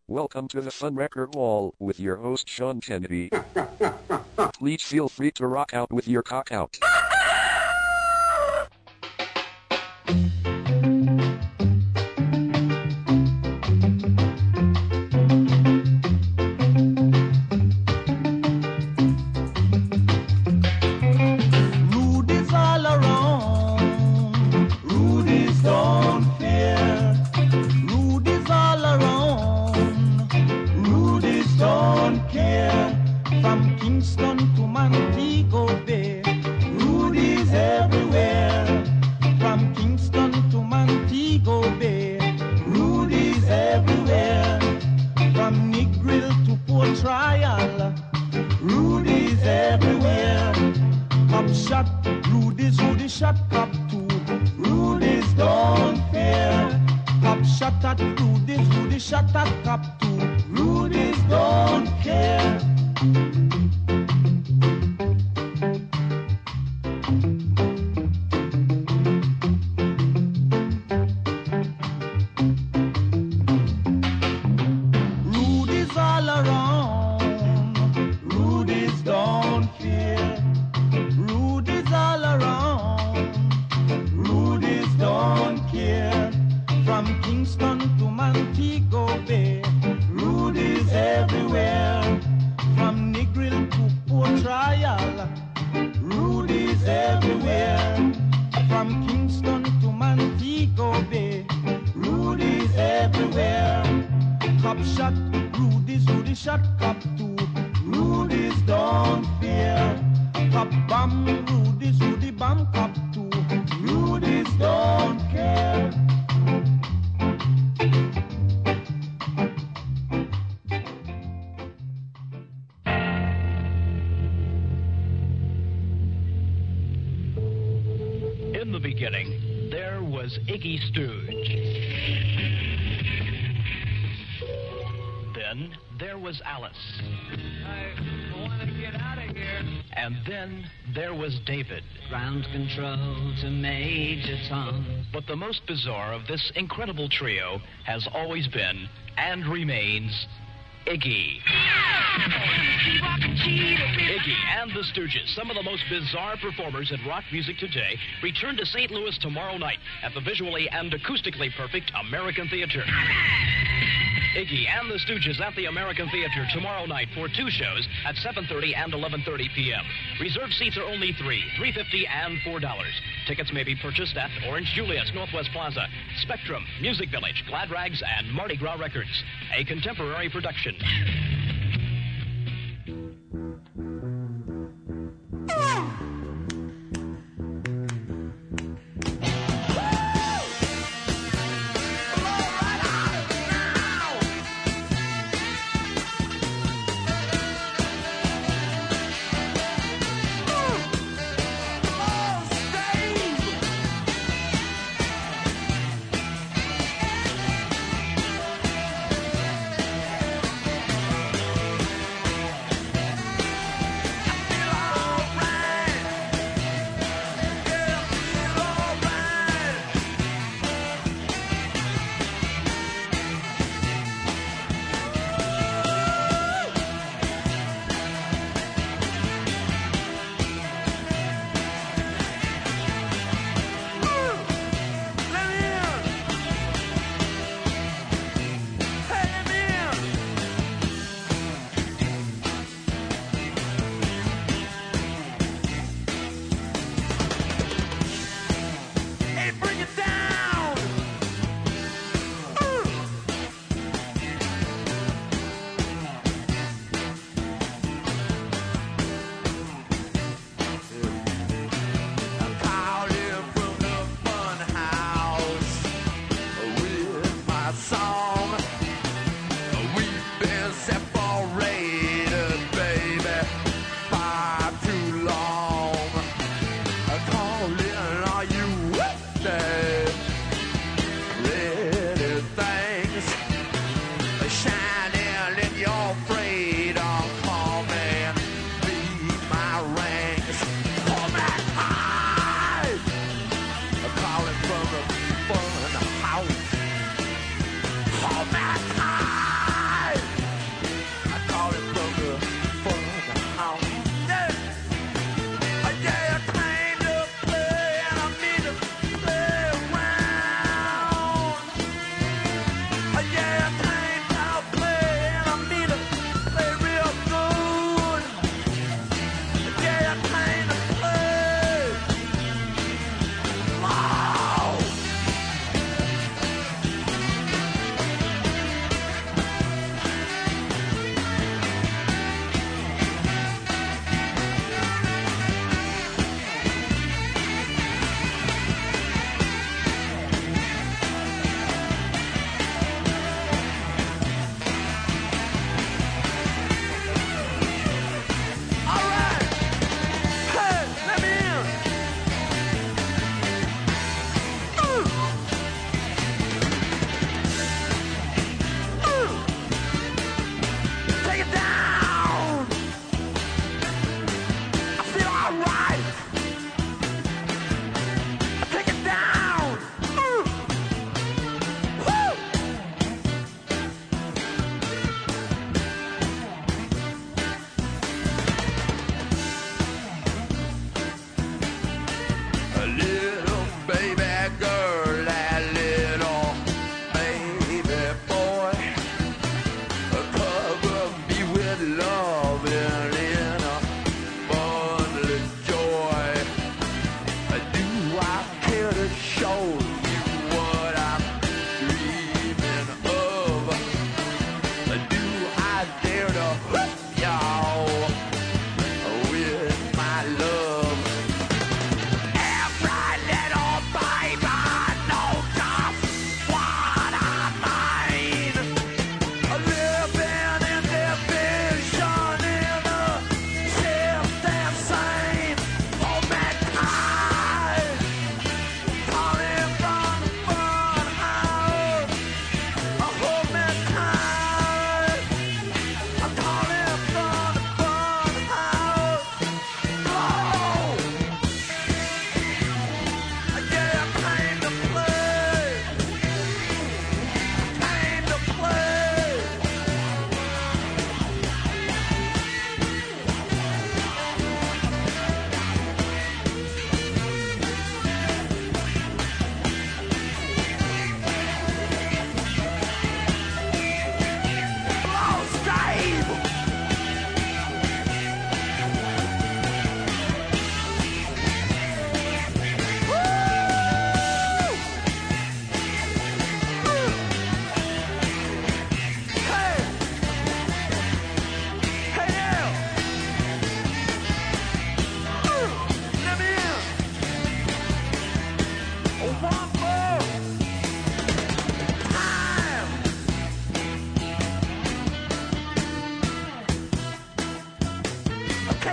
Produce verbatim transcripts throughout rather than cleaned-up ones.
Welcome to the Fun Record Wall with your host Sean Kennedy. Please feel free to rock out with your cock out. In the beginning, there was Iggy Stooge. Then there was Alice. I want to get out of here. And then there was David. Ground control to Major Tom. But the most bizarre of this incredible trio has always been, and remains, Iggy. Iggy and the Stooges, some of the most bizarre performers in rock music today, return to Saint Louis tomorrow night at the visually and acoustically perfect American Theater. Iggy and the Stooges at the American Theater tomorrow night for two shows at seven thirty and eleven thirty p.m. Reserved seats are only three, three fifty and four dollars. Tickets may be purchased at Orange Julius, Northwest Plaza, Spectrum, Music Village, Glad Rags, and Mardi Gras Records. A contemporary production. All that time.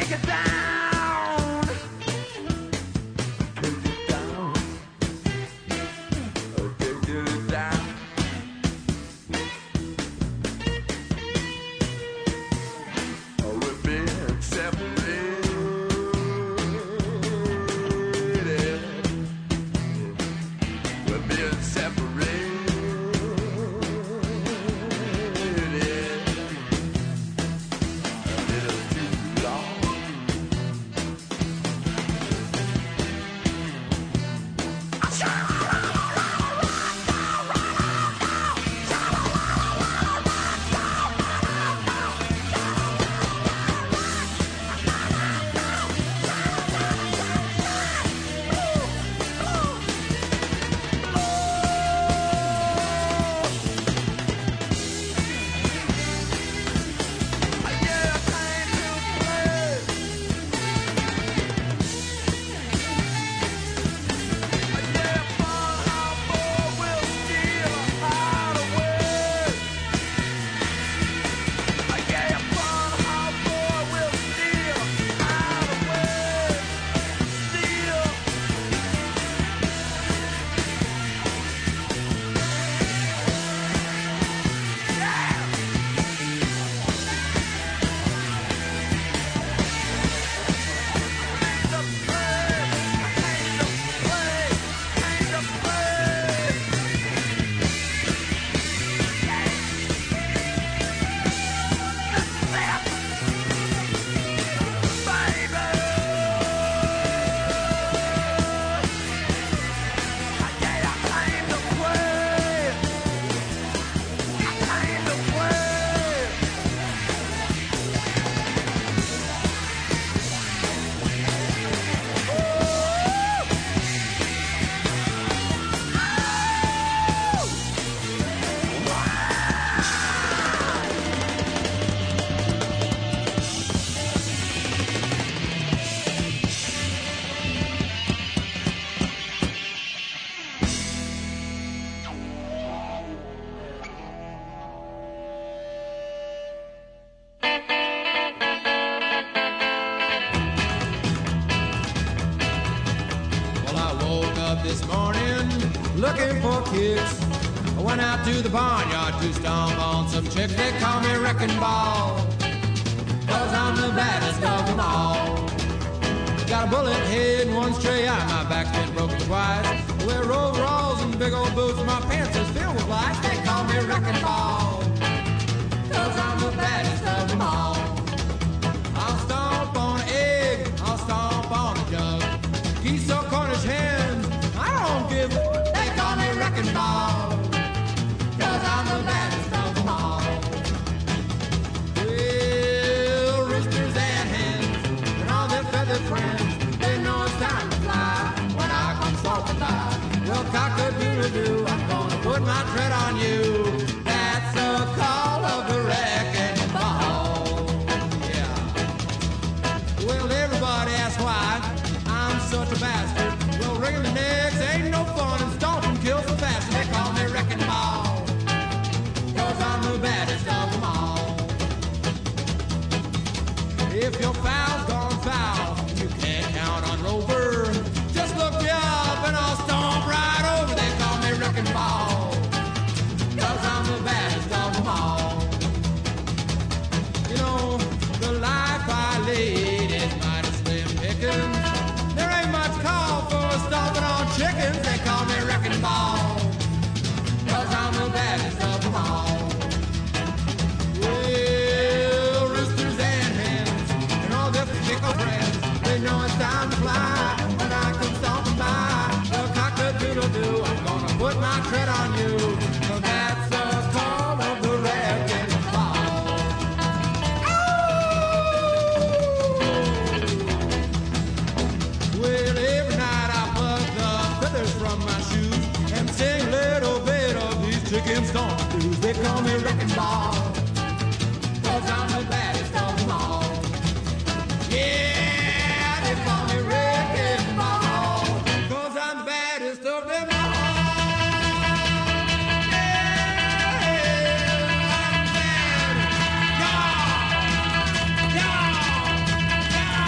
take it down. Take it down. Oh, take it down. Oh, we've been separated. We've been separated. This morning, looking for kicks. I went out to the barnyard to stomp on some chicks. They call me Wrecking Ball, cause I'm the baddest of them all. Got a bullet head and one stray eye. My back's been broken twice. I wear overalls and big old boots. My pants is filled with lights. They call me Wrecking Ball, cause I'm the baddest of them all. I'll stomp on an egg, I'll stomp on a jug. Geese or Cornish hens, I don't give a. They call me Wrecking Ball, cause I'm the baddest of them all. Well, roosters and hens and all their feathered friends, they know it's time to fly when I come stomping by. Well, cock-a-doodle-doo, I'm gonna put my tread on you. That's the call of the Wrecking Ball. Yeah. Well, everybody asks why I'm such a bastard. Well, wringing the necks ain't no fun, and stomping kills so fast. They call me Wrecking Ball, cause I'm the baddest of them all. If your foul's gone foul, you can't count on Rover. Just look me up and I'll stomp right over. They call me Wrecking Ball, cause I'm the baddest of them all. You know, the life I lead is mighty slim pickings. There ain't much call for stomping on chickens. They call me Wrecking Ball, cause I'm the baddest of them all. Well, roosters and hens and all their fickle friends, they know it's time to fly when I come stomping by. Well, cock-a-doodle-doo, I'm gonna put my tread on you. So that's the call of the Wrecking Ball. Well, every night I pluck the feathers from my shoes and sing a little bit of these chicken stomp blues. They call me Wrecking Ball, cause I'm the baddest of them all. Yeah, they call me Wrecking Ball, cause I'm the baddest of them all. Yeah, yeah, yeah,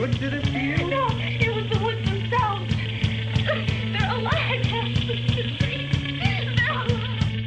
woods, did it, to you? No, it was the woods themselves. They're alive. They're alive.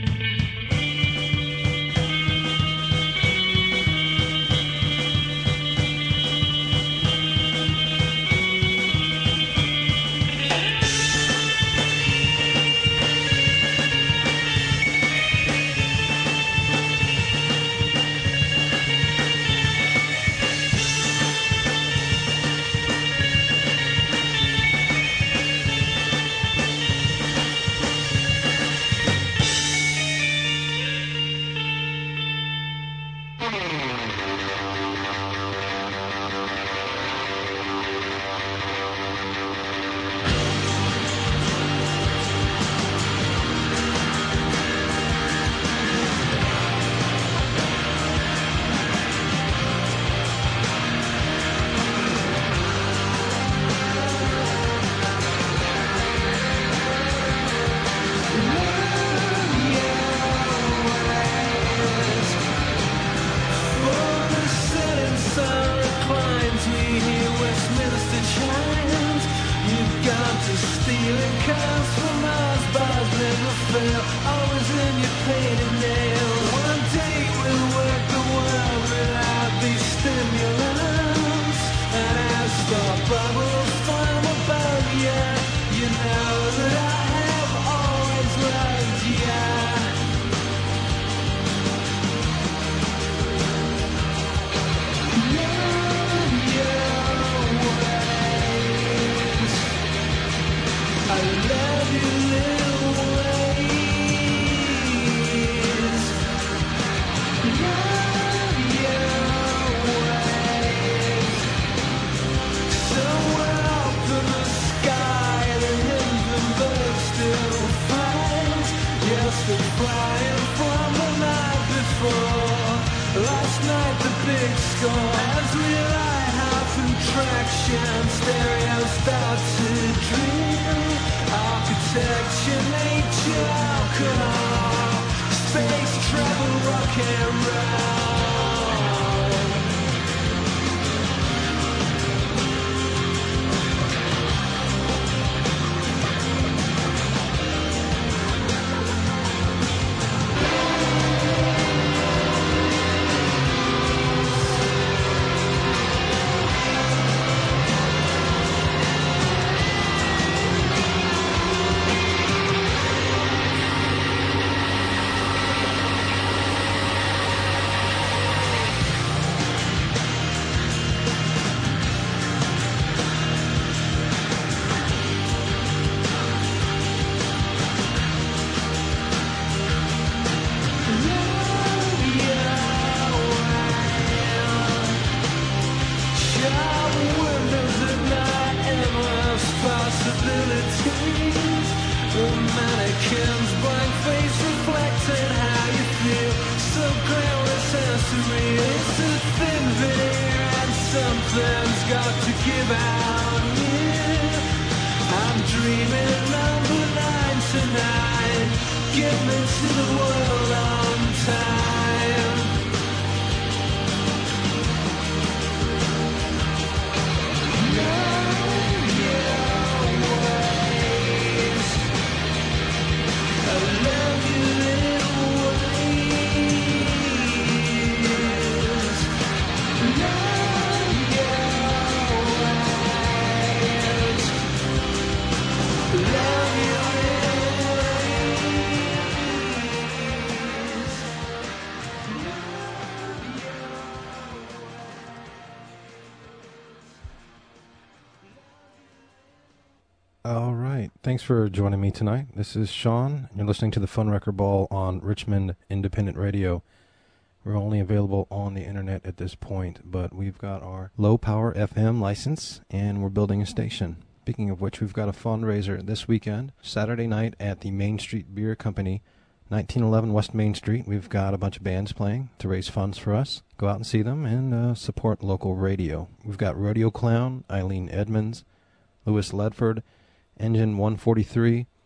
All right. Thanks for joining me tonight. This is Sean. You're listening to the Fun Record Ball on Richmond Independent Radio. We're only available on the internet at this point, but we've got our low power F M license, and we're building a station. Speaking of which, we've got a fundraiser this weekend, Saturday night at the Main Street Beer Company, nineteen eleven West Main Street. We've got a bunch of bands playing to raise funds for us. Go out and see them and uh, support local radio. We've got Rodeo Clown, Eileen Edmonds, Louis Ledford, Engine one forty-three,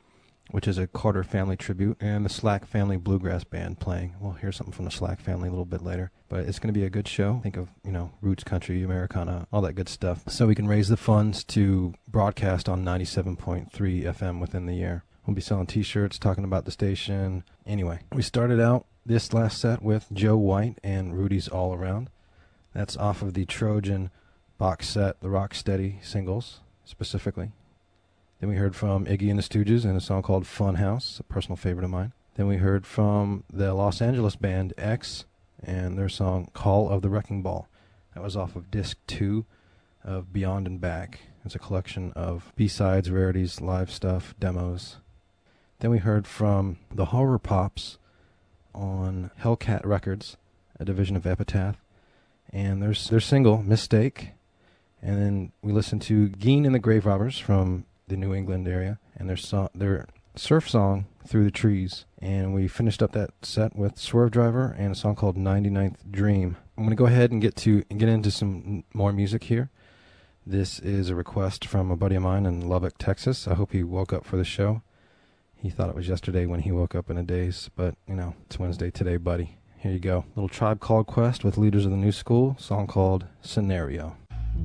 which is a Carter Family tribute, and the Slack Family Bluegrass Band playing. We'll hear something from the Slack Family a little bit later. But it's going to be a good show. Think of, you know, roots country, Americana, all that good stuff. So we can raise the funds to broadcast on ninety-seven point three F M within the year. We'll be selling T-shirts, talking about the station. Anyway, we started out this last set with Joe White and Rudy's All Around. That's off of the Trojan box set, the Rocksteady singles, specifically. Then we heard from Iggy and the Stooges in a song called Funhouse, a personal favorite of mine. Then we heard from the Los Angeles band X and their song Call of the Wrecking Ball. That was off of disc two of Beyond and Back. It's a collection of B-sides, rarities, live stuff, demos. Then we heard from the Horror Pops on Hellcat Records, a division of Epitaph, and their, their single, Mistake. And then we listened to Geen and the Grave Robbers from the New England area, and their so- their surf song, Through the Trees. And we finished up that set with Swerve Driver and a song called ninety-ninth Dream. I'm going to go ahead and get to and get into some more music here. This is a request from a buddy of mine in Lubbock, Texas. I hope he woke up for the show. He thought it was yesterday when he woke up in a daze, but, you know, it's Wednesday today, buddy. Here you go. Little Tribe Called Quest with Leaders of the New School, song called Scenario.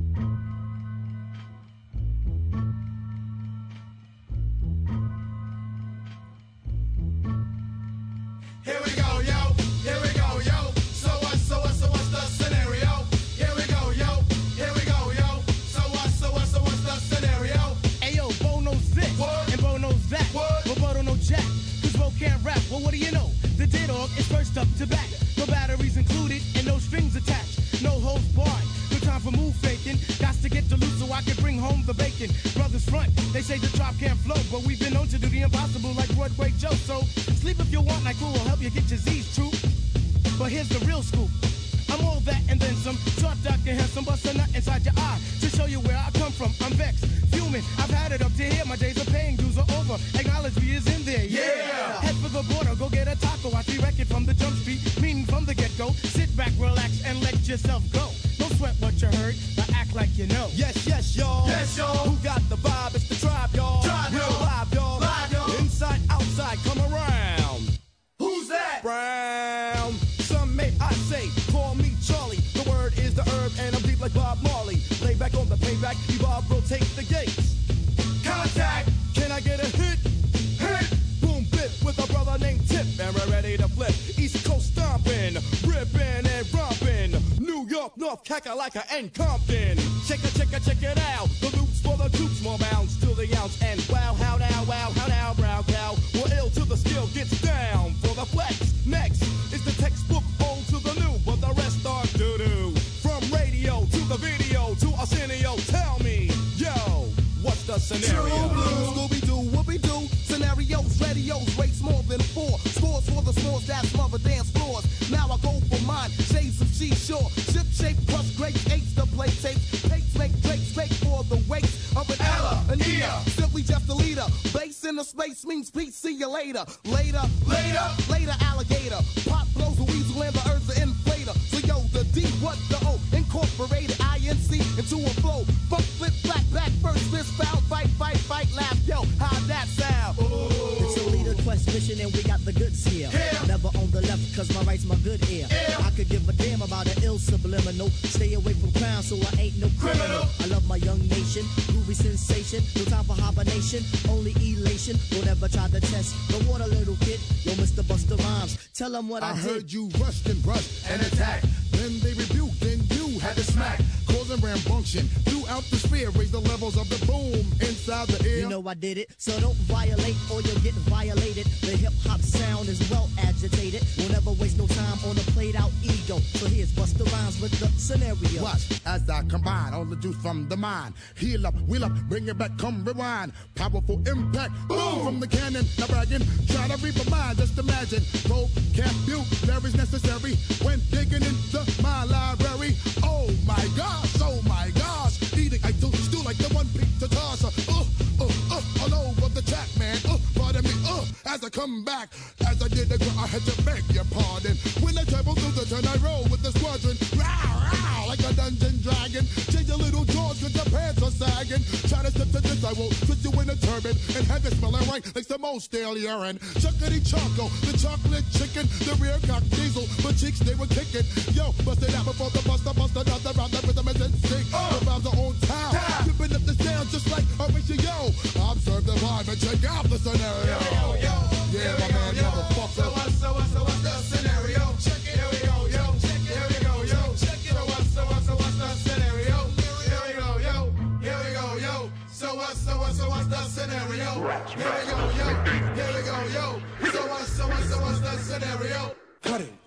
Here we go, yo. Here we go, yo. So what, so what, so what's the scenario? Here we go, yo. Here we go, yo. So what, so what, so what's the scenario? Ayo, Bo knows this, what? And Bo knows that. What? But Bo don't know jack, cause Bo can't rap. Well, what do you know? The D-Dog is first up to bat. No batteries included and no strings attached. No holds barred. No time for move faking. Got to get the loot so I can bring home the bacon. Brothers front, they say the drop can't flow, but we've been known to do the impossible like Broadway Joe. So sleep if you want, like who will help you get your Z's true. But here's the real scoop. I'm all that and then some. Short, dark, and handsome, bust a nut inside your eye to show you where I come from. I'm vexed, fuming. I've had it up to here. My days of paying dues are over. Acknowledge me is in there. Yeah. yeah. Head for the border, go get a taco. I see record from the jump street, meaning from the get-go. Sit back, relax, and let yourself go. Don't sweat what you heard, but act like you know. Yes, yes, y'all. Yes, y'all. Who got the vibe? It's the tribe, y'all. Tribe, We're y'all. live, y'all. Live, y'all. Inside, outside, come around. Who's that? Brown. Some may I say, call me Charlie. The word is the herb, and I'm deep like Bob Marley. Lay back on the payback, Evolve, rotate the gates. Contact. Can I get a hit? Hit. Boom, bit with a brother named Tip, and we're ready to flip. East Coast stomping, ripping and romping. New York, North, Kakalaka, and Compton. Check it, check it, check it out. The loops for the troops, more bounds to the ounce. And wow, how now, wow, how now, brown cow. We're ill till the skill gets down for the flex. Next is the textbook old to the new, but the rest are doo-doo. From radio to the video to Arsenio, tell me, yo, what's the scenario? True blue. Scooby-Doo, whoopie-doo. Scenarios, radios, rates more than four. Scores for the smalls that smother dance floors. Now I go for mine, shades of seashore. Ship shape, plus great eights to play tapes. Pates make drakes, fake for the weights of an Ella, an Ea. Simply just a leader. Base in the space means peace, see you later. Later, later, later alligator. Pop blows a weasel and the earth's an inflator. So yo, the D, what the O? Incorporated I N C into a flow. Funk, flip, flat, back, first, fist, foul, fight, fight, fight, laugh. Yo, how'd that sound? It's a leader quest mission and we got the goods here. Here. Never on the left cause my right's my good ear. Yeah. I could give a damn about an ill subliminal. Stay away from crime so I ain't no criminal. Criminal. I love my young nation, groovy sensation. No time for hibernation, only elation. Don't ever try to test the water, little kid. Yo, Mister Busta Rhymes, tell them what I, I did. heard you rushed and brushed and attacked. Then they rebuked, then you had to smack. Causing rambunction throughout the sphere. Raise the levels of the boom inside the ear. You know I did it, so don't violate or you'll get violated. The hip-hop sound is well agitated. We'll never waste no time on a played-out ego. So here's Busta Rhymes with the scenario. Watch as I combine all the juice from the mind. Heal up, wheel up, bring it back, come rewind. Powerful impact, boom, from the cannon. Not bragging, try to reap a mind, just imagine. Vocabulary necessary when digging into my library. Oh my gosh, oh my gosh. Eating, I do still like the one beat to toss. Uh, uh, uh, all over the track, man. Uh, pardon me, uh, as I come back. As I did the girl, I had to beg your pardon. When I travel through the turn, I roll with the squadron. Row, row, like like a dungeon dragon. Change your little jaws cause your pants are sagging. Try to step to this, I will twist you in a turban and have it smelling right like some old stale urine. Chuckity choco, the chocolate chicken, the rear cock diesel, but cheeks they were kicking. Yo, bust it out before the buster, bust another round, the rhythm is in sync. The vibes are on town, ripping up the sound just like a ratio. Observe the vibe and check out the scenario. Yo, yo, yeah, my man, motherfucker. So what, so what, so what's the scenario? Check it, here we go, yo. Check it, here we go, yo. Check it, so what, so what, so what's the scenario? Here we go, yo. Here we go, yo. So what, so what, so what's the scenario? Here we go, yo. Here we go, yo. So what, so what, so what's the scenario? Cut it.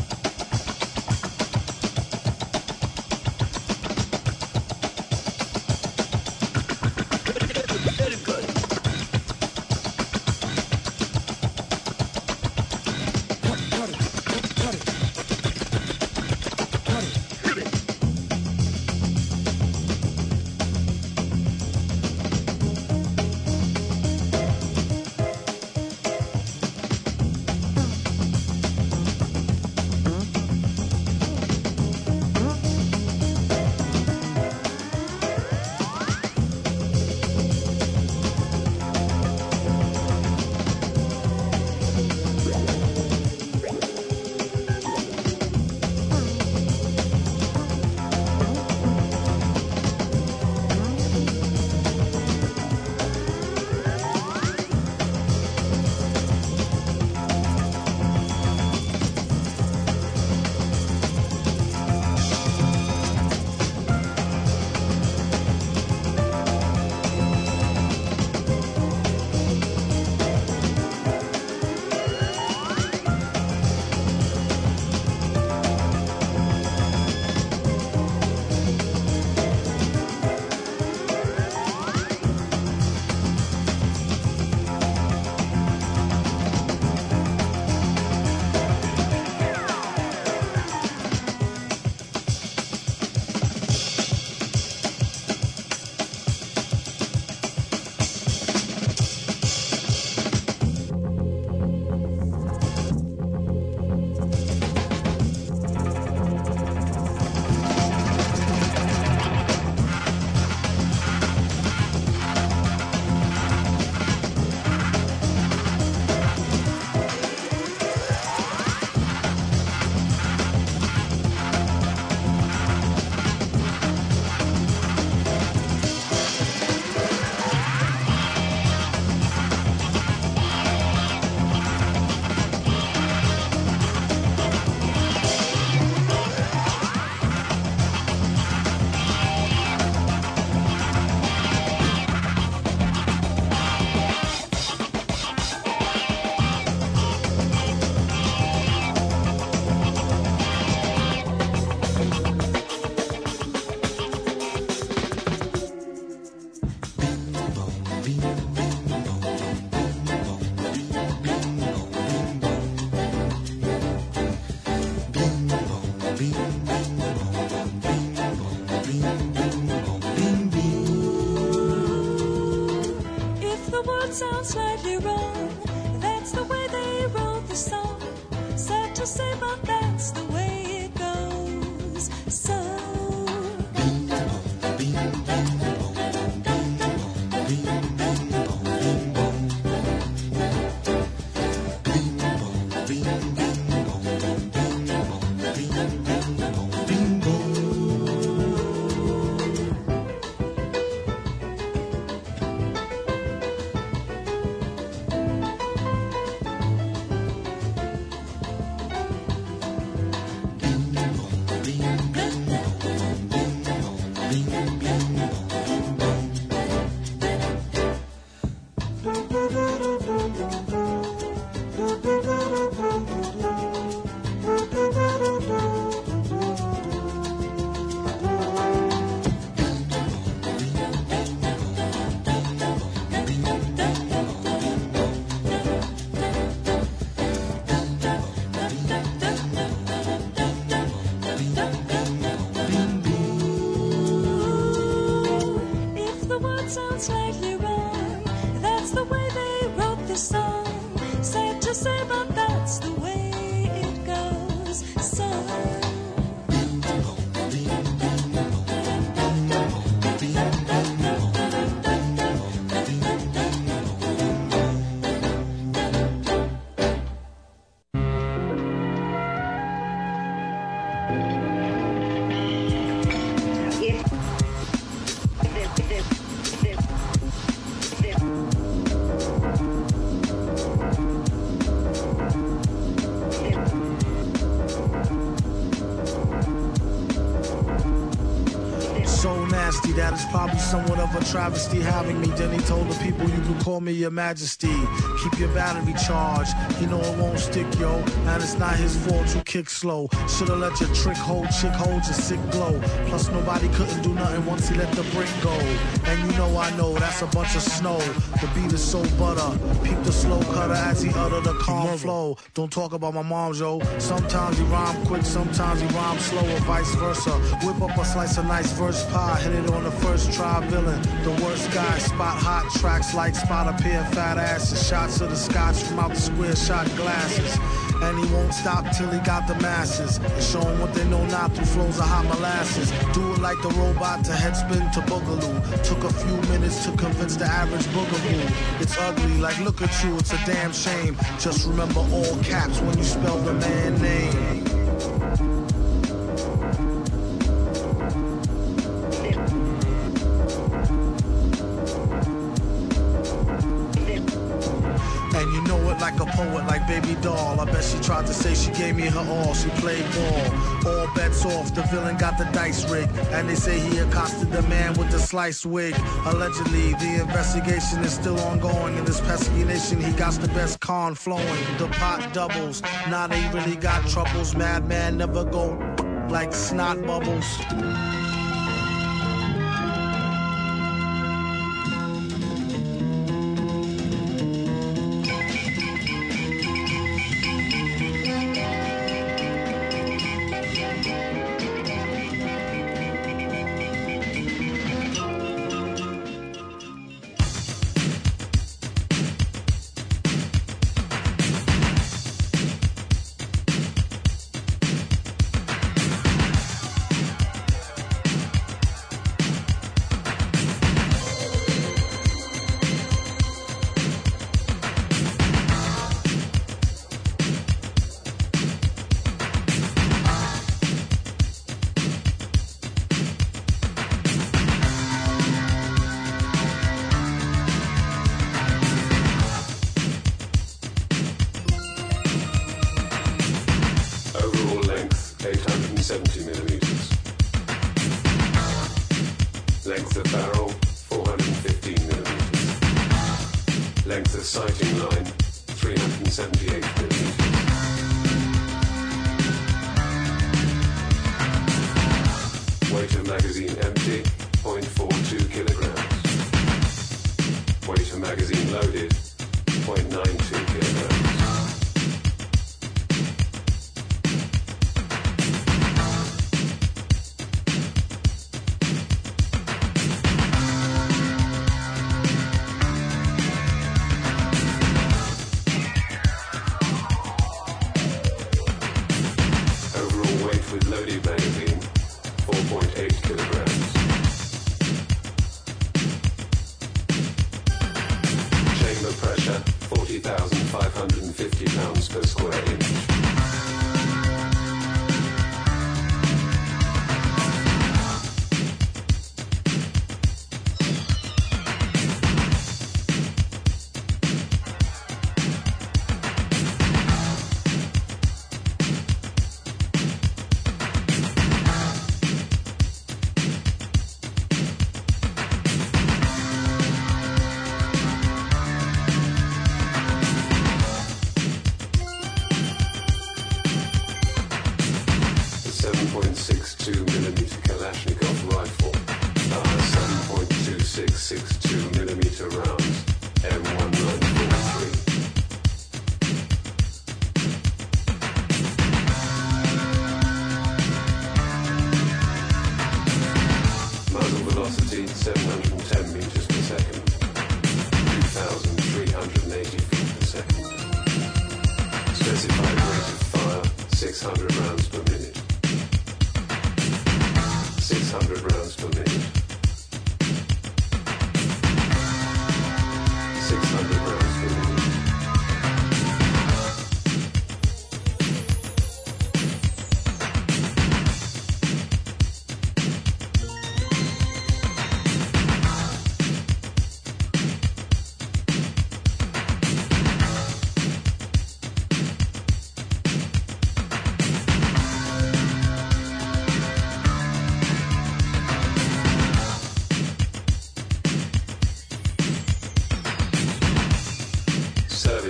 Sounds slightly wrong. That's the way they wrote the song. Sad to say, but that's the way it goes. So Bing, that it's probably somewhat of a travesty having me. Then he told the people, you can call me your majesty. Keep your battery charged, you know it won't stick, yo. And it's not his fault you kick slow. Should've let your trick hold, chick hold your sick glow. Plus nobody couldn't do nothing once he let the brick go. And you know I know that's a bunch of snow. The beat is so butter. Peep the slow cutter as he utter the calm flow. Don't talk about my mom, yo. Sometimes he rhyme quick, sometimes he rhyme slow, or vice versa. Whip up a slice of nice verse pie, hit it on the first try, villain. The worst guy, spot hot tracks like spot a pair of fat asses. Shots of the scotch from out the square shot glasses. And he won't stop till he got the masses. And show them what they know not through flows of hot molasses. Do it like the robot to headspin to boogaloo. Took a few minutes to convince the average boogaboo. It's ugly, like look at you, it's a damn shame. Just remember all caps when you spell the man name. And you know it like a poet, like Baby Doll. I bet she tried to say she gave me her all. She played ball. All bets off, the villain got the dice rigged. And they say he accosted the man with the sliced wig. Allegedly, the investigation is still ongoing. In this pesky nation, he got the best con flowing. The pot doubles, now they really got troubles. Madman never go like snot bubbles. seventy millimeters. Length of barrel, four hundred fifteen millimeters. Length of sighting line, three hundred seventy-eight millimeters. Weight of magazine empty, zero point four two kilograms. Weight of magazine loaded, zero point nine two kilograms.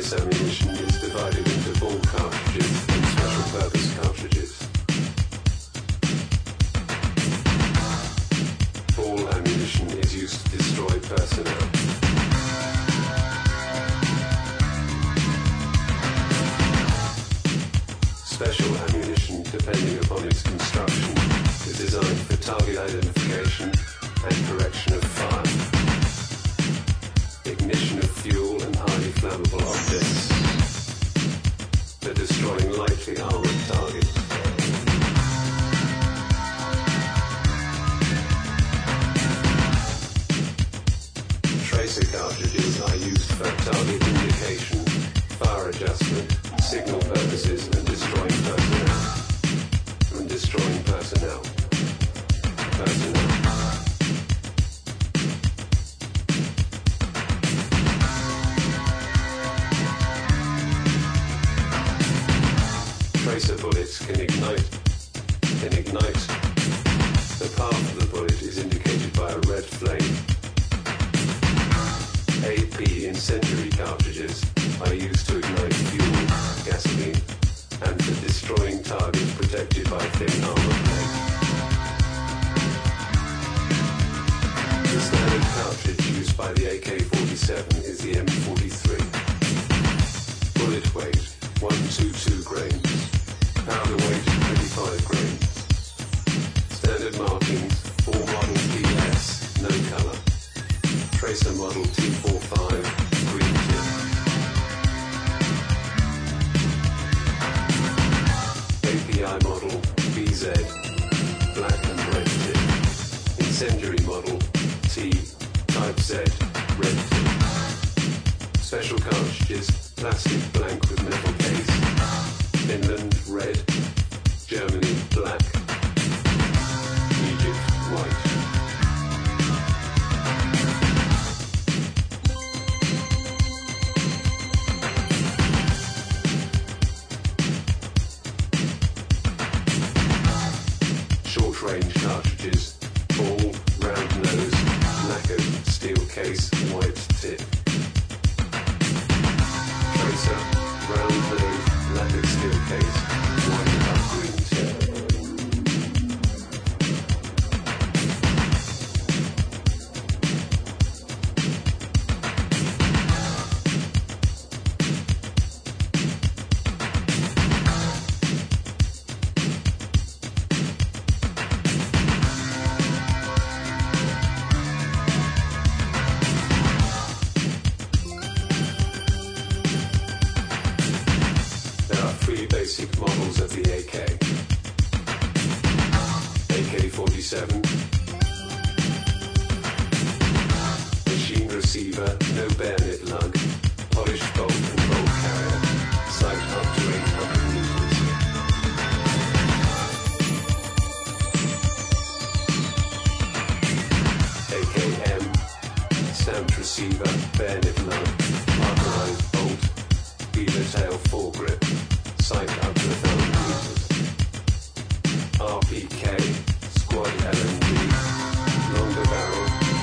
This ammunition is divided into ball cartridges and special purpose cartridges. Ball ammunition is used to destroy personnel. Special ammunition, depending upon its construction, is designed for target identification and correction of fire, ignition of fuel and highly flammable objects, for destroying lightly armored targets. Tracer cartridges are used for target indication, fire adjustment, signal purposes, and destroying personnel. And destroying personnel. Personnel. Tracer bullets can ignite. Can ignite. The path of the bullet is indicated by a red flame. A P incendiary cartridges are used to ignite fuel, gasoline, and for destroying targets protected by thin armor plate. The standard cartridge used by the A K forty-seven is the M forty-three. Bullet weight one hundred twenty-two grains. Powder weight twenty-five grains. Standard markings four model P S, no color. Tracer model T forty-five, green tip. A P I model B Z, black and red tip. Incendiary model T, type Z, red tip. Special cartridges, plastic blank with metal case. Finland, red. Germany, black. Egypt, white. Short-range cartridges, ball, round nose, lacquered, steel case, white tip. Tracer, round nose, lacquered steel case, white up green tip. Basic models of the A K. A K forty-seven. Machine receiver, no bayonet lug. Polished bolt and bolt carrier. Sight up to eight hundred meters. A K M. Stamped receiver, bayonet lug. Parkerized bolt. Beaver tail foregrip. Sight up to a thousand meters. R P K, squad L M G, longer barrel.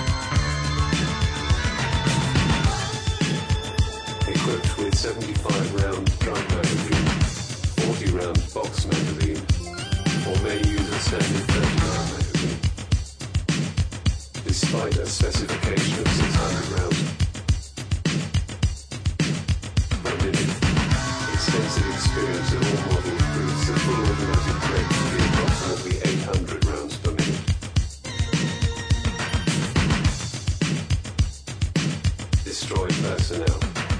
Equipped with seventy-five round drum magazine, forty round box magazine, or may use a standard thirty round magazine. Despite a specification of six hundred rounds per minute, extensive experience of all models proves the full automatic rate to be approximately eight hundred rounds per minute. Destroy personnel.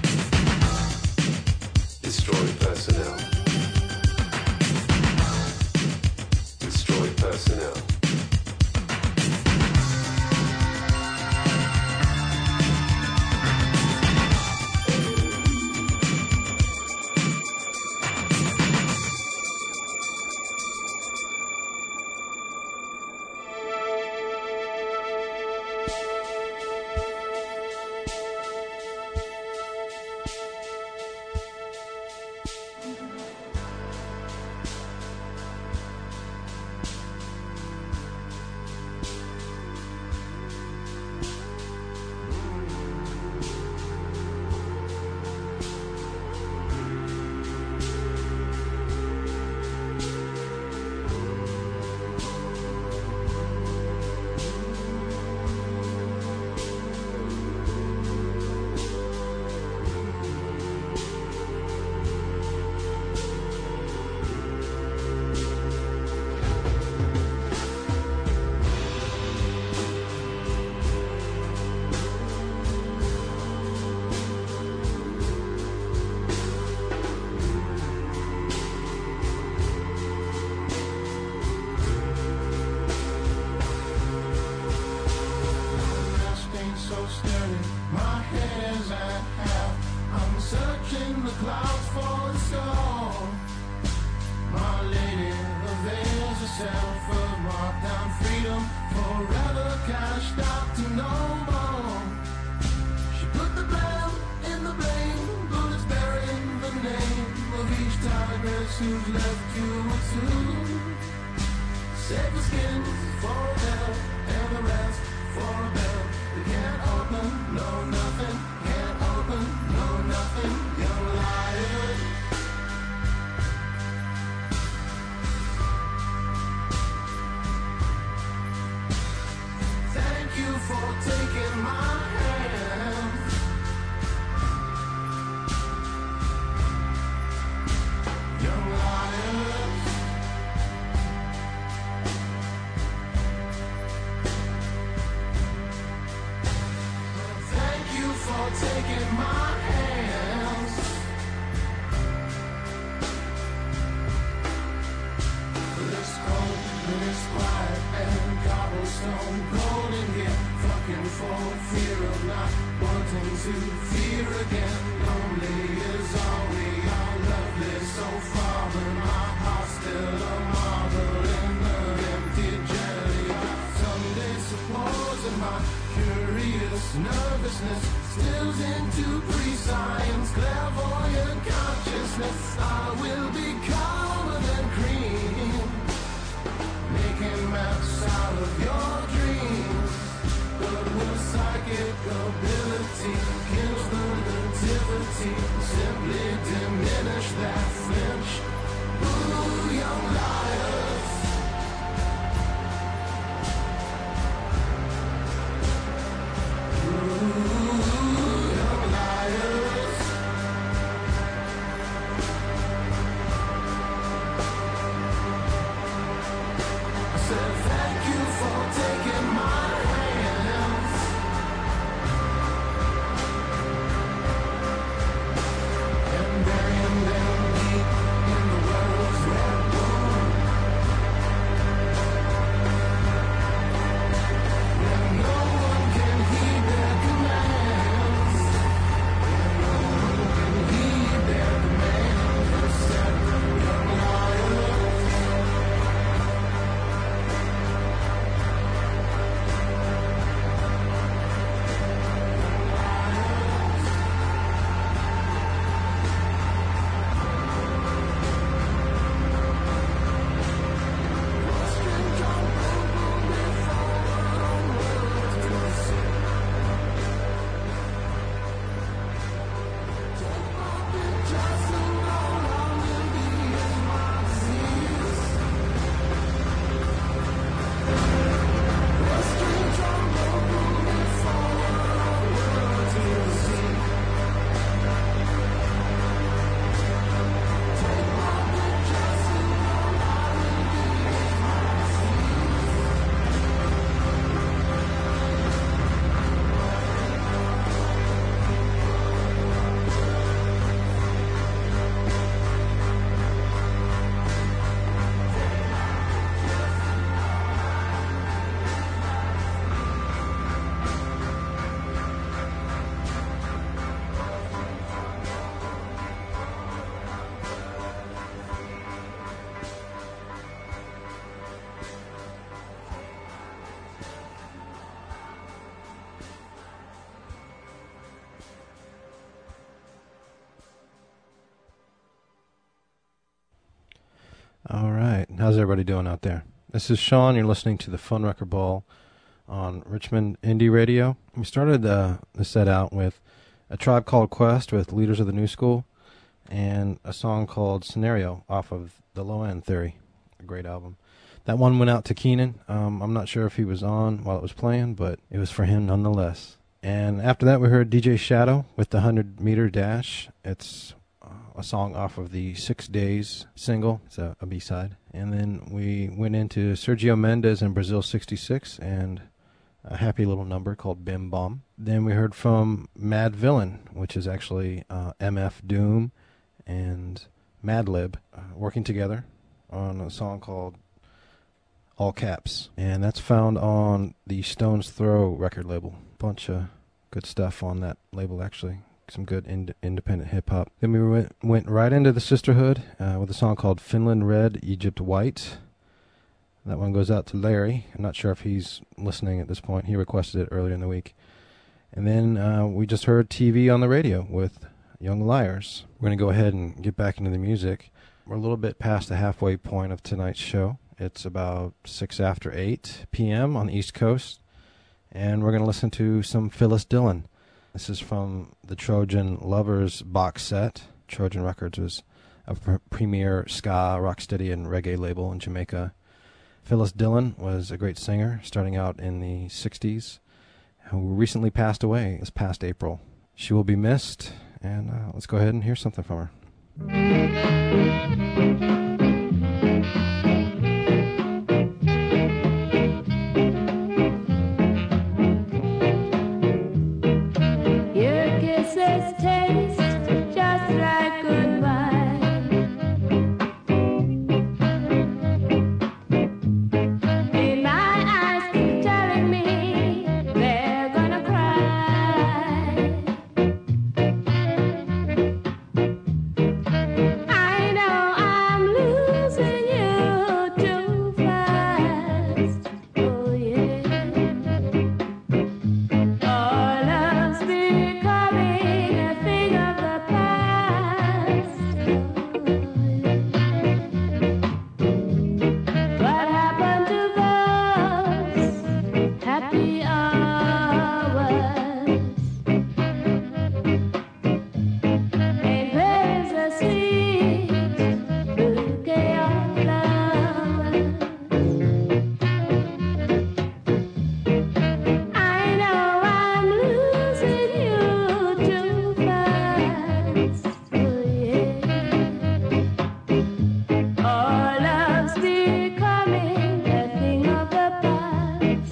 Destroy personnel. Destroy personnel. the clouds fall and storm. My lady avails herself of marked down freedom, forever cashed out to no more. She put the blame in the blame, bullets bearing the name of each tigress who's left you a tomb. Save the skins for a bell, and the rest for a bell. You can't open, no nothing, can't open, no nothing, young liar. Thank you for taking my hand. Young liars. Thank you for taking my hands. This cold, this quiet and cobblestone, cold in here, fucking for fear of not wanting to fear again. Lonely is all we are, lovely so far, but my heart's still a marble in the empty jelly. Someday supposing my curious nervousness stills into pre-science, clairvoyant consciousness, I will be calmer than cream, making maps out of your dreams. But will psychic ability kills the nativity, simply diminish that flinch? Ooh, young liars. All right. How's everybody doing out there? This is Sean. You're listening to the Fun Record Ball on Richmond Indie Radio. We started uh, the set out with A Tribe Called Quest with Leaders of the New School and a song called Scenario off of The Low End Theory, a great album. That one went out to Keenan. Um, I'm not sure if he was on while it was playing, but it was for him nonetheless. And after that, we heard D J Shadow with the one hundred meter Dash. It's a song off of the Six Days single. It's a, a B-side. And then we went into Sergio Mendes and Brazil sixty-six and a happy little number called Bim Bom. Then we heard from Mad Villain, which is actually uh, M F Doom and Madlib uh, working together on a song called All Caps. And that's found on the Stone's Throw record label. Bunch of good stuff on that label, actually. some good ind- independent hip-hop. Then we went, went right into the Sisterhood uh, with a song called Finland Red, Egypt White. That one goes out to Larry. I'm not sure if he's listening at this point. He requested it earlier in the week. And then uh, we just heard T V on the radio with Young Liars. We're going to go ahead and get back into the music. We're a little bit past the halfway point of tonight's show. It's about six after eight p.m. on the East Coast. And we're going to listen to some Phyllis Dillon. This is from the Trojan Lovers box set. Trojan Records was a pr- premier ska, rocksteady, and reggae label in Jamaica. Phyllis Dillon was a great singer starting out in the sixties, who recently passed away this past April. She will be missed, and uh, let's go ahead and hear something from her. Your kisses taste just like good wine. In my eyes keep telling me they're gonna cry. I know I'm losing you too fast. Oh yeah. All love's becoming a thing of the past. What happened to those happy hours? Ain't there's a sweet bouquet of flowers? I know I'm losing you too fast. Oh yeah. All love's becoming a thing of the past.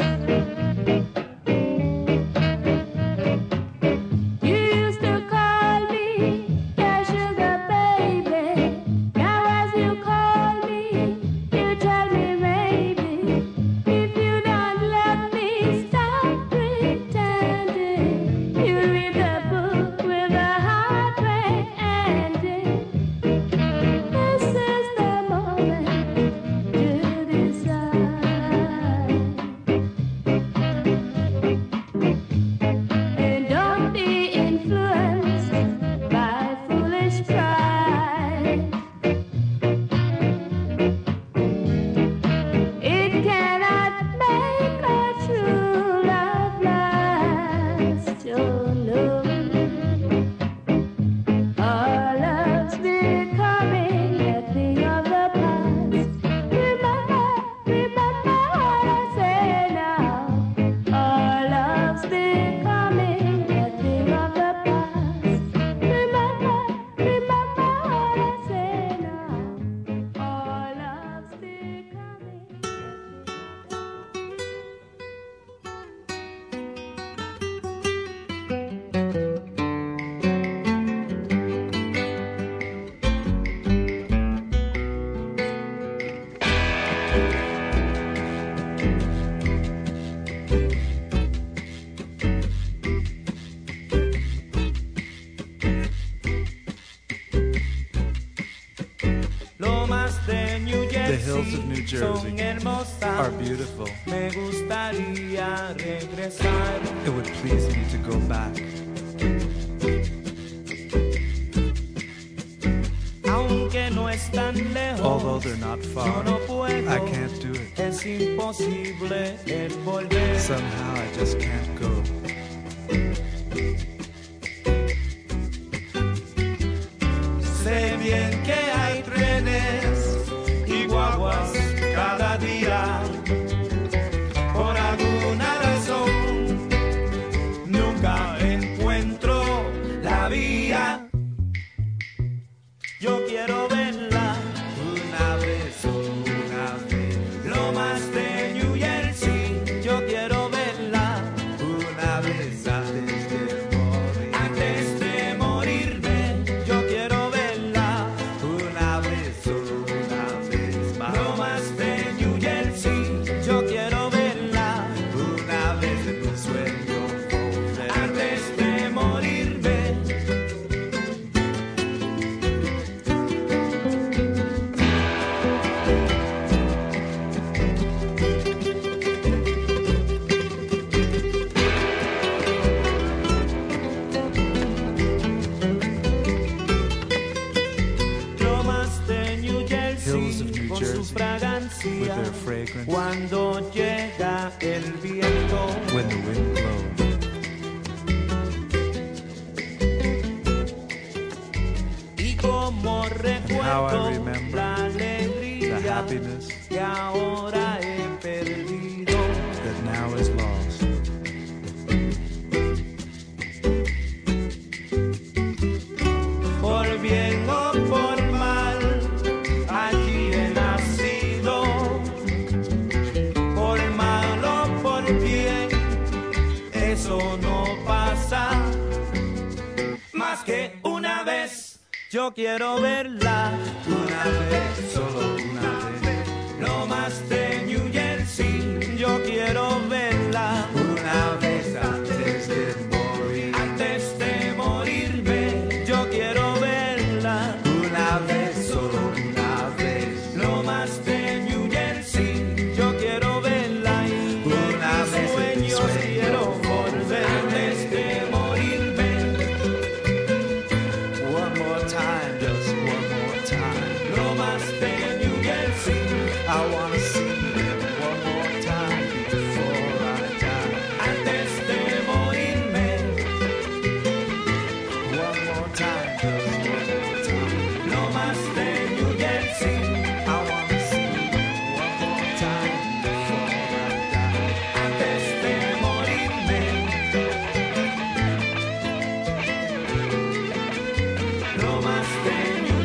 You used to call me your sugar baby. Now as you call me, you tell me maybe. If you don't let me stop pretending, you read the book with a heartbreak ending. This is the moment to decide. And don't be influenced by foolish pride. It cannot make a true love last. Oh no. Our love's becoming a thing of the past. Remember, remember what I say now. Our love's becoming a thing of the past. Remember, remember what I say now. Our love's becoming. The hills of New Jersey are beautiful. It would please me to go back. Although they're not far, I can't do it. Somehow I just can't go. Sé bien que hay trenes y guaguas cada día. Por alguna razón nunca encuentro la vía. Yo quiero verla una vez, una vez. Lo más de New Jersey, yo quiero verla una vez antes de morir. Antes de morirme, yo quiero verla una vez, una vez más. Lo más de New Jersey, yo quiero verla una vez en un sueño. Antes de morirme, ansia their fragrance. cuando llega el viento. When the wind blows. Y como how I recuerdo remember la the alegría happiness que ahora he perdido. that now is lost. Por bien o por mal, allí he nacido. Por mal o por bien, eso no pasa. Más que una vez, yo quiero verla. Una vez, solo una vez. No más de New Jersey, yo quiero verla. Una vez antes de morir. Antes de morirme, yo quiero verla. Una vez, solo una vez. No más de New Jersey, yo quiero verla. Y una vez sueños quiero volver. Antes de morirme. One more time, just one more time. No más de New Jersey. I wanna see them one more time before I die. Antes de morirme. One more time, just one more time. No más de New Jersey. I wanna see them one more time before I die. Antes de morirme. No más de New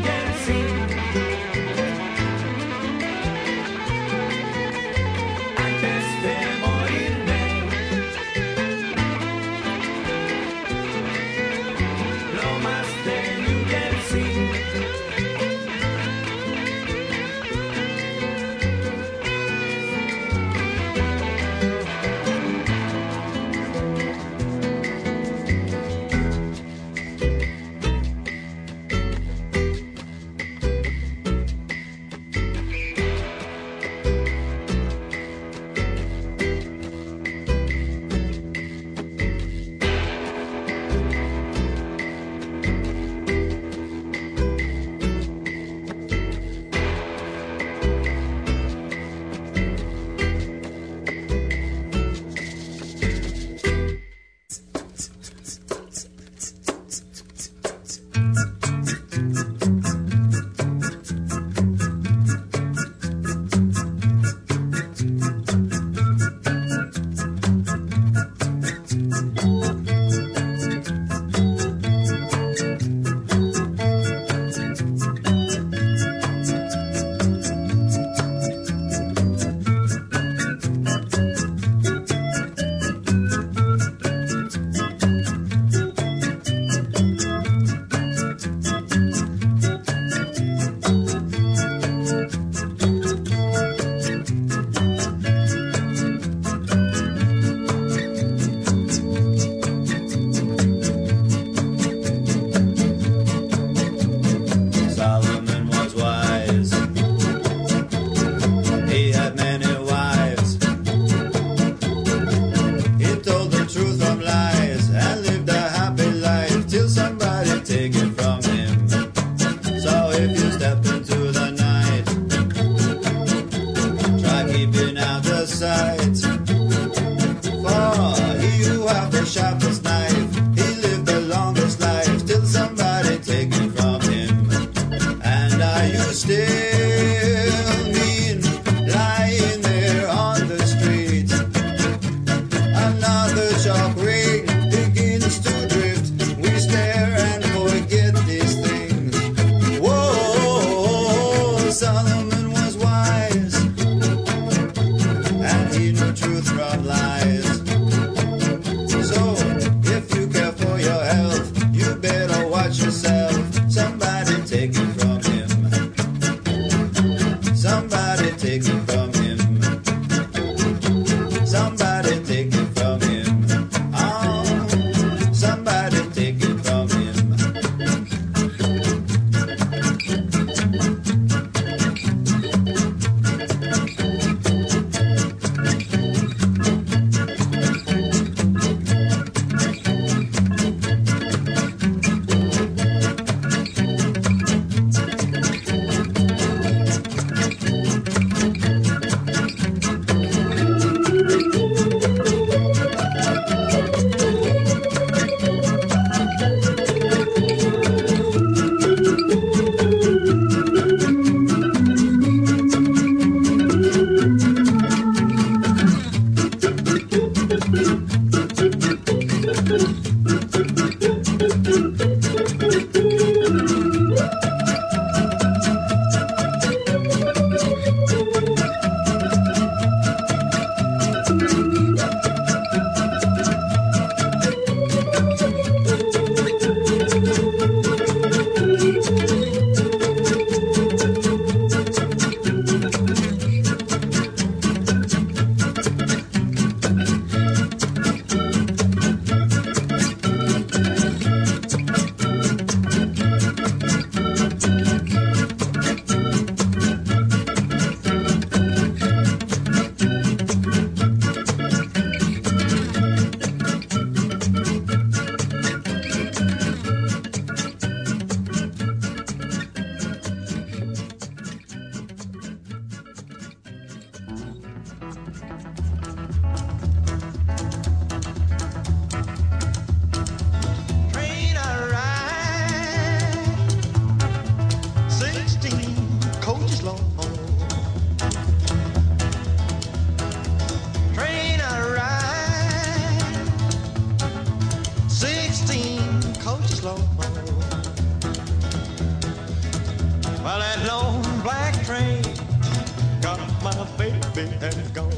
train, got my baby and gone.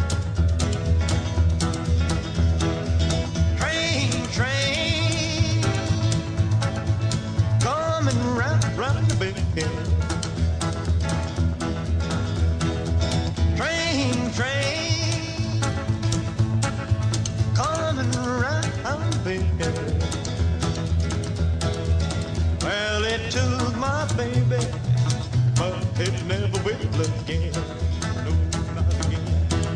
Train, train, coming round, round the bend. Train, train, coming round the bend. Well, it took my baby, but it never will again. No, not again.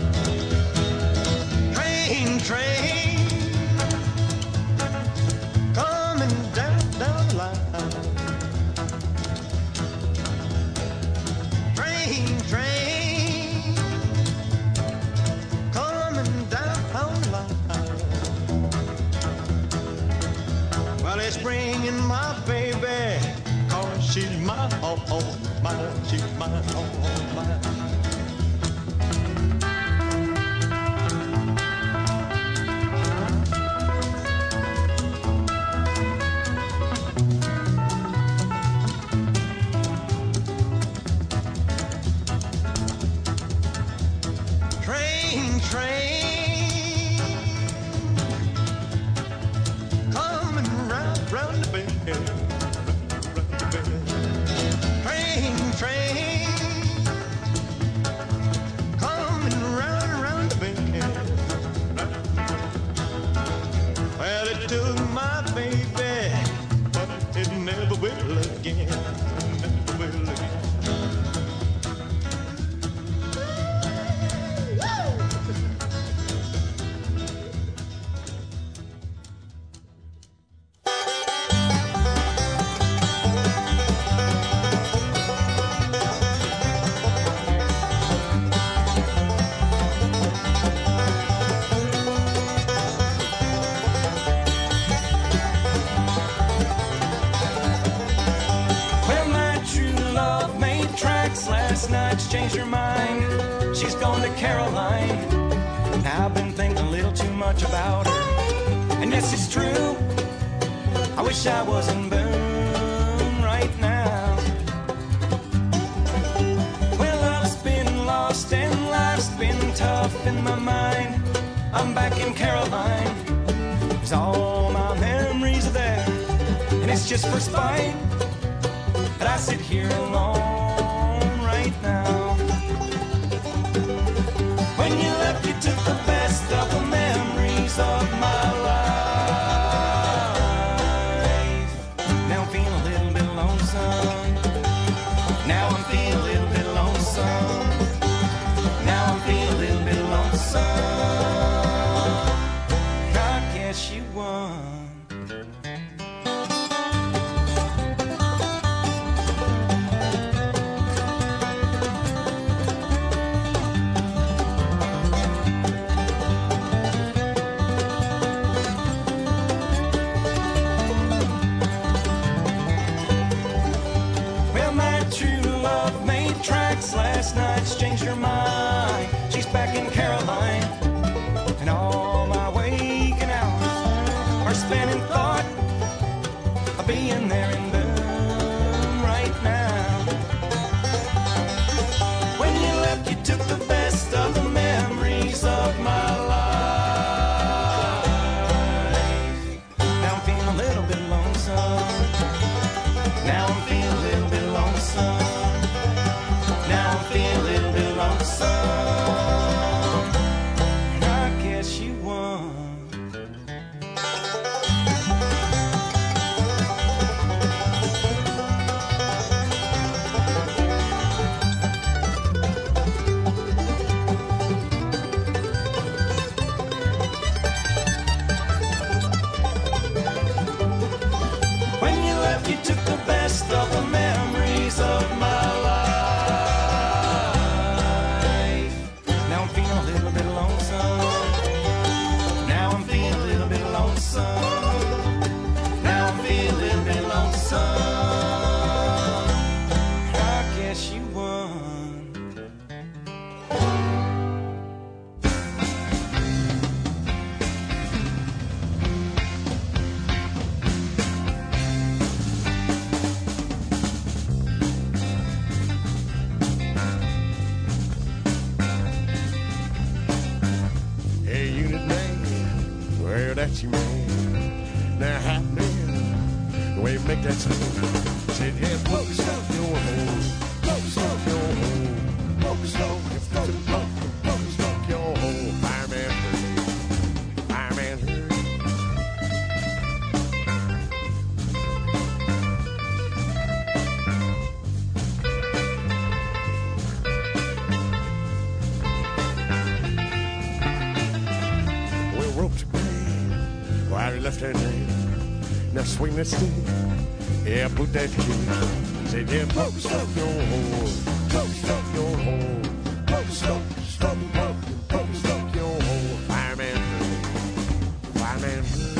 Train, train, coming down, down the line. Train, train, coming down the line. Well, it's bringing my baby, 'cause she's my all, all mine, she's mine, all, all mine. Train, train, coming round, round the bend. Train, train, coming round, round the bend. Well, it took my baby, but it never will again. Never will again. Last night's changed her mind. She's gone to Caroline. Now I've been thinking a little too much about her. And yes, it's true, I wish I was in Boone right now. Well, love's been lost and life's been tough in my mind. I'm back in Caroline, 'cause all my memories are there. And it's just for spite that I sit here alone now. When you left, you took the best of the memories of my life. Now I'm feeling a little bit lonesome. Now I'm feeling a little bit lonesome. Now I'm feeling a little bit lonesome. I guess you won. Last night's changed her mind. She's back in Caroline, and all my waking hours are spent in thought of being there in Boone right now. When you left, you took the best of the memories of my life. Now I'm feeling a little bit lonesome. Now I'm feeling a little bit lonesome. Now I'm feeling a little bit lonesome. Apache man. Now happening, the way you make that sound. Said, yeah, poke stuff your hole, poke stuff your hole, poke stuff, if that's a poke, poke stuff your hole. Fireman Hurley, Fireman Hurley. Well, ropes are green, why you left that name? Now swing that stick, yeah, put that key. Say, yeah, poke stuff your hole, poke stuff your hole, poke stuff, stuff, poke, poke stuff your hole. Fireman Hurley, Fireman Hurley.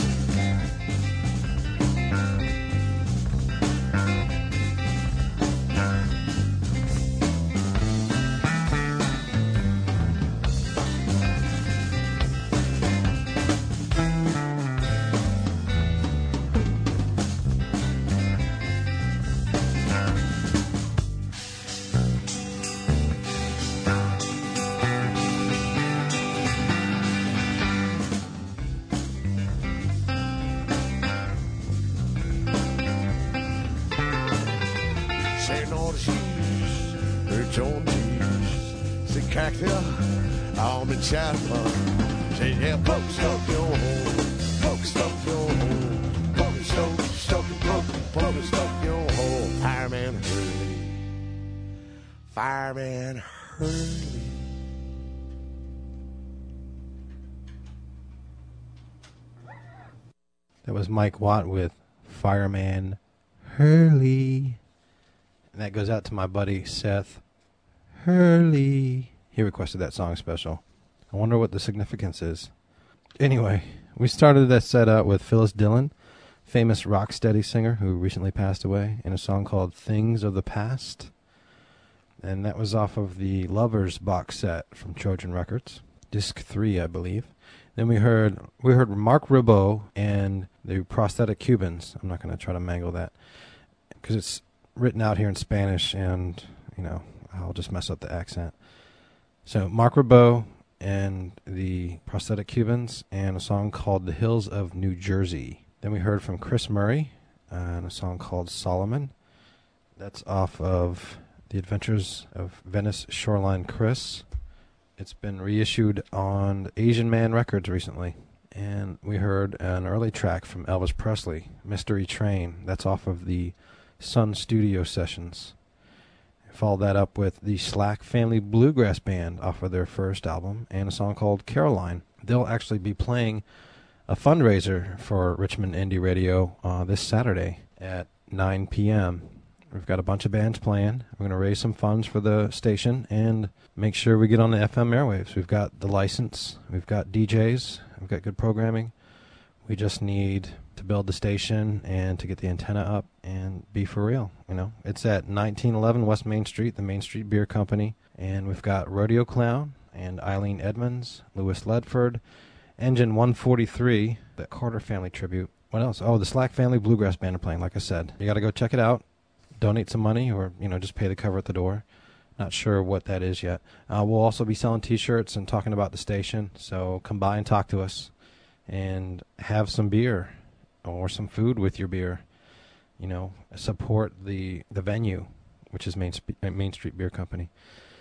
Saying all the shoes, her John Cheese, say cocktail, all been shot upon. Say, yeah, poke stuff your hole, poke stuff your hole, poke stuff, stuff, poke, poke stuff your hole. Fireman Hurley, Fireman Hurley. That was Mike Watt with Fireman Hurley. And that goes out to my buddy Seth Hurley. He requested that song special. I wonder what the significance is. Anyway, we started that set out with Phyllis Dillon, famous rocksteady singer who recently passed away, in a song called Things of the Past. And that was off of the Lovers box set from Trojan Records, disc three, I believe. Then we heard we heard Mark Ribot and the Prosthetic Cubans. I'm not going to try to mangle that because it's written out here in Spanish, and you know I'll just mess up the accent. So Mark Ribot and the Prosthetic Cubans, and a song called "The Hills of New Jersey." Then we heard from Chris Murray and a song called "Solomon." That's off of The Adventures of Venice Shoreline Chris. It's been reissued on Asian Man Records recently. And we heard an early track from Elvis Presley, "Mystery Train." That's off of the Sun Studio Sessions. Followed that up with the Slack Family Bluegrass Band off of their first album, and a song called Caroline. They'll actually be playing a fundraiser for Richmond Indie Radio uh, this Saturday at nine p.m. We've got a bunch of bands playing. We're going to raise some funds for the station and make sure we get on the F M airwaves. We've got the license. We've got D Js. We've got good programming. We just need to build the station and to get the antenna up and be for real. You know, it's at nineteen eleven West Main Street, the Main Street Beer Company. And we've got Rodeo Clown and Eileen Edmonds, Louis Ledford, Engine one forty-three, the Carter Family tribute. What else? Oh, the Slack Family Bluegrass Band are playing, like I said. You got to go check it out. Donate some money, or you know, just pay the cover at the door. Not sure what that is yet. Uh, we'll also be selling T-shirts and talking about the station. So come by and talk to us, and have some beer or some food with your beer. You know, support the the venue, which is Main Sp- Main Street Beer Company.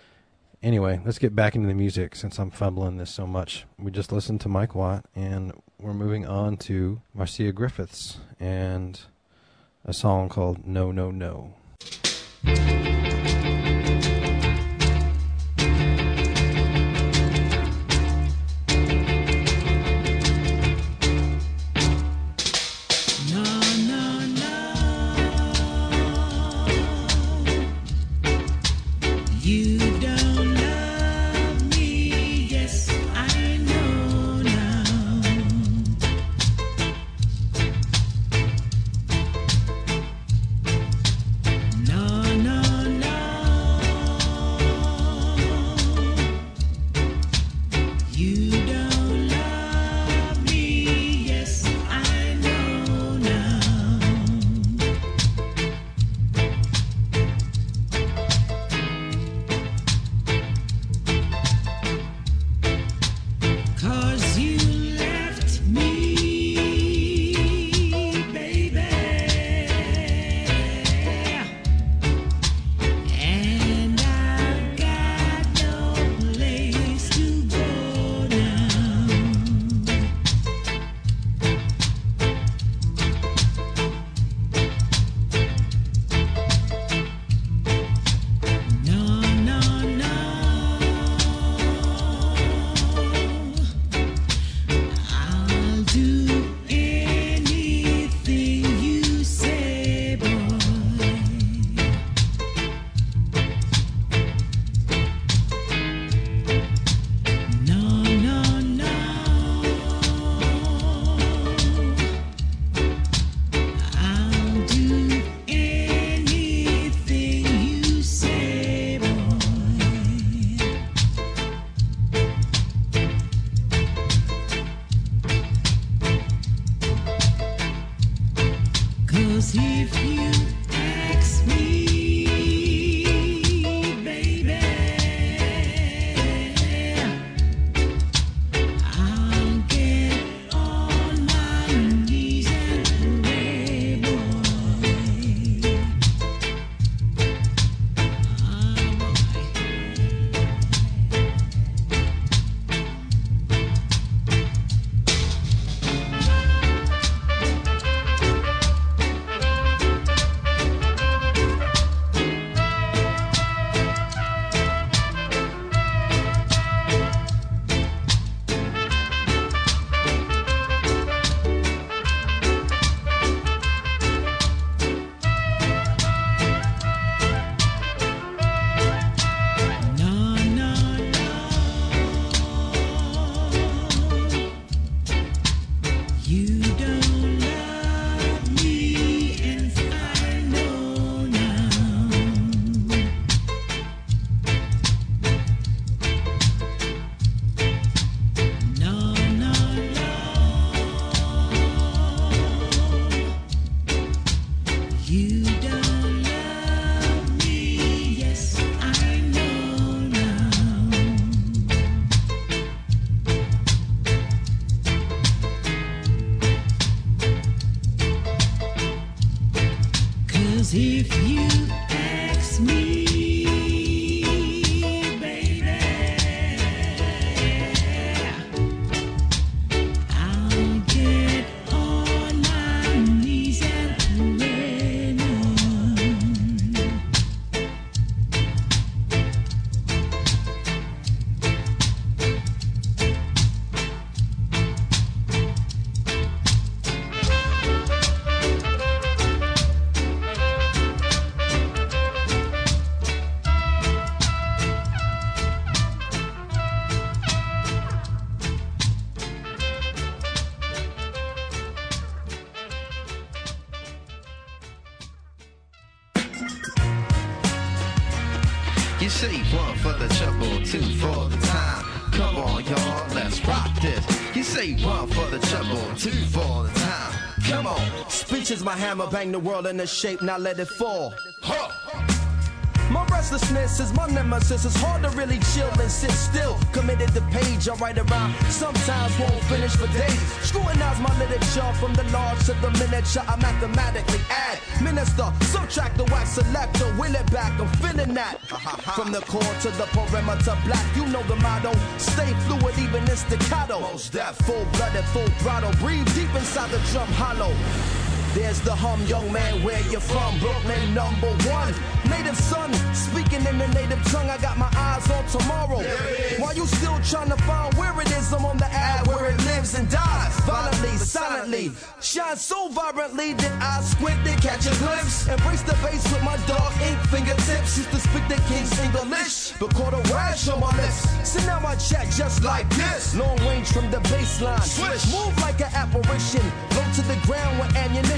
Anyway, let's get back into the music since I'm fumbling this so much. We just listened to Mike Watt, and we're moving on to Marcia Griffiths and a song called No, No, No. No, no, You say one for the trouble, two for the time. Come on, y'all, let's rock this. You say one for the trouble, two for the time. Come on. Speech is my hammer, bang the world into shape, now let it fall. Huh. My restlessness is my nemesis. It's hard to really chill and sit still. Committed to page, I write around. Sometimes won't finish for days. Scrutinize my literature from the large to the miniature. I mathematically add, minister, subtract the wax selector, wheel it back. I'm feeling that. From the core to the perimeter, black. You know the motto. Stay fluid, even in staccato. Most that full-blooded, full throttle. Breathe deep inside the drum hollow. There's the hum, young man, where you from? Brooklyn, number one. Native son, speaking in the native tongue. I got my eyes on tomorrow. While you still trying to find where it is, I'm on the ad where it lives and dies. Violently, silently, shine so vibrantly that I squint to catch a glimpse. Embrace the bass with my dark ink fingertips. Used to speak the king's English, but caught a rash on my lips. So now I chat just like this. Long range from the baseline. Swish. Move like an apparition. Low to the ground with ammunition.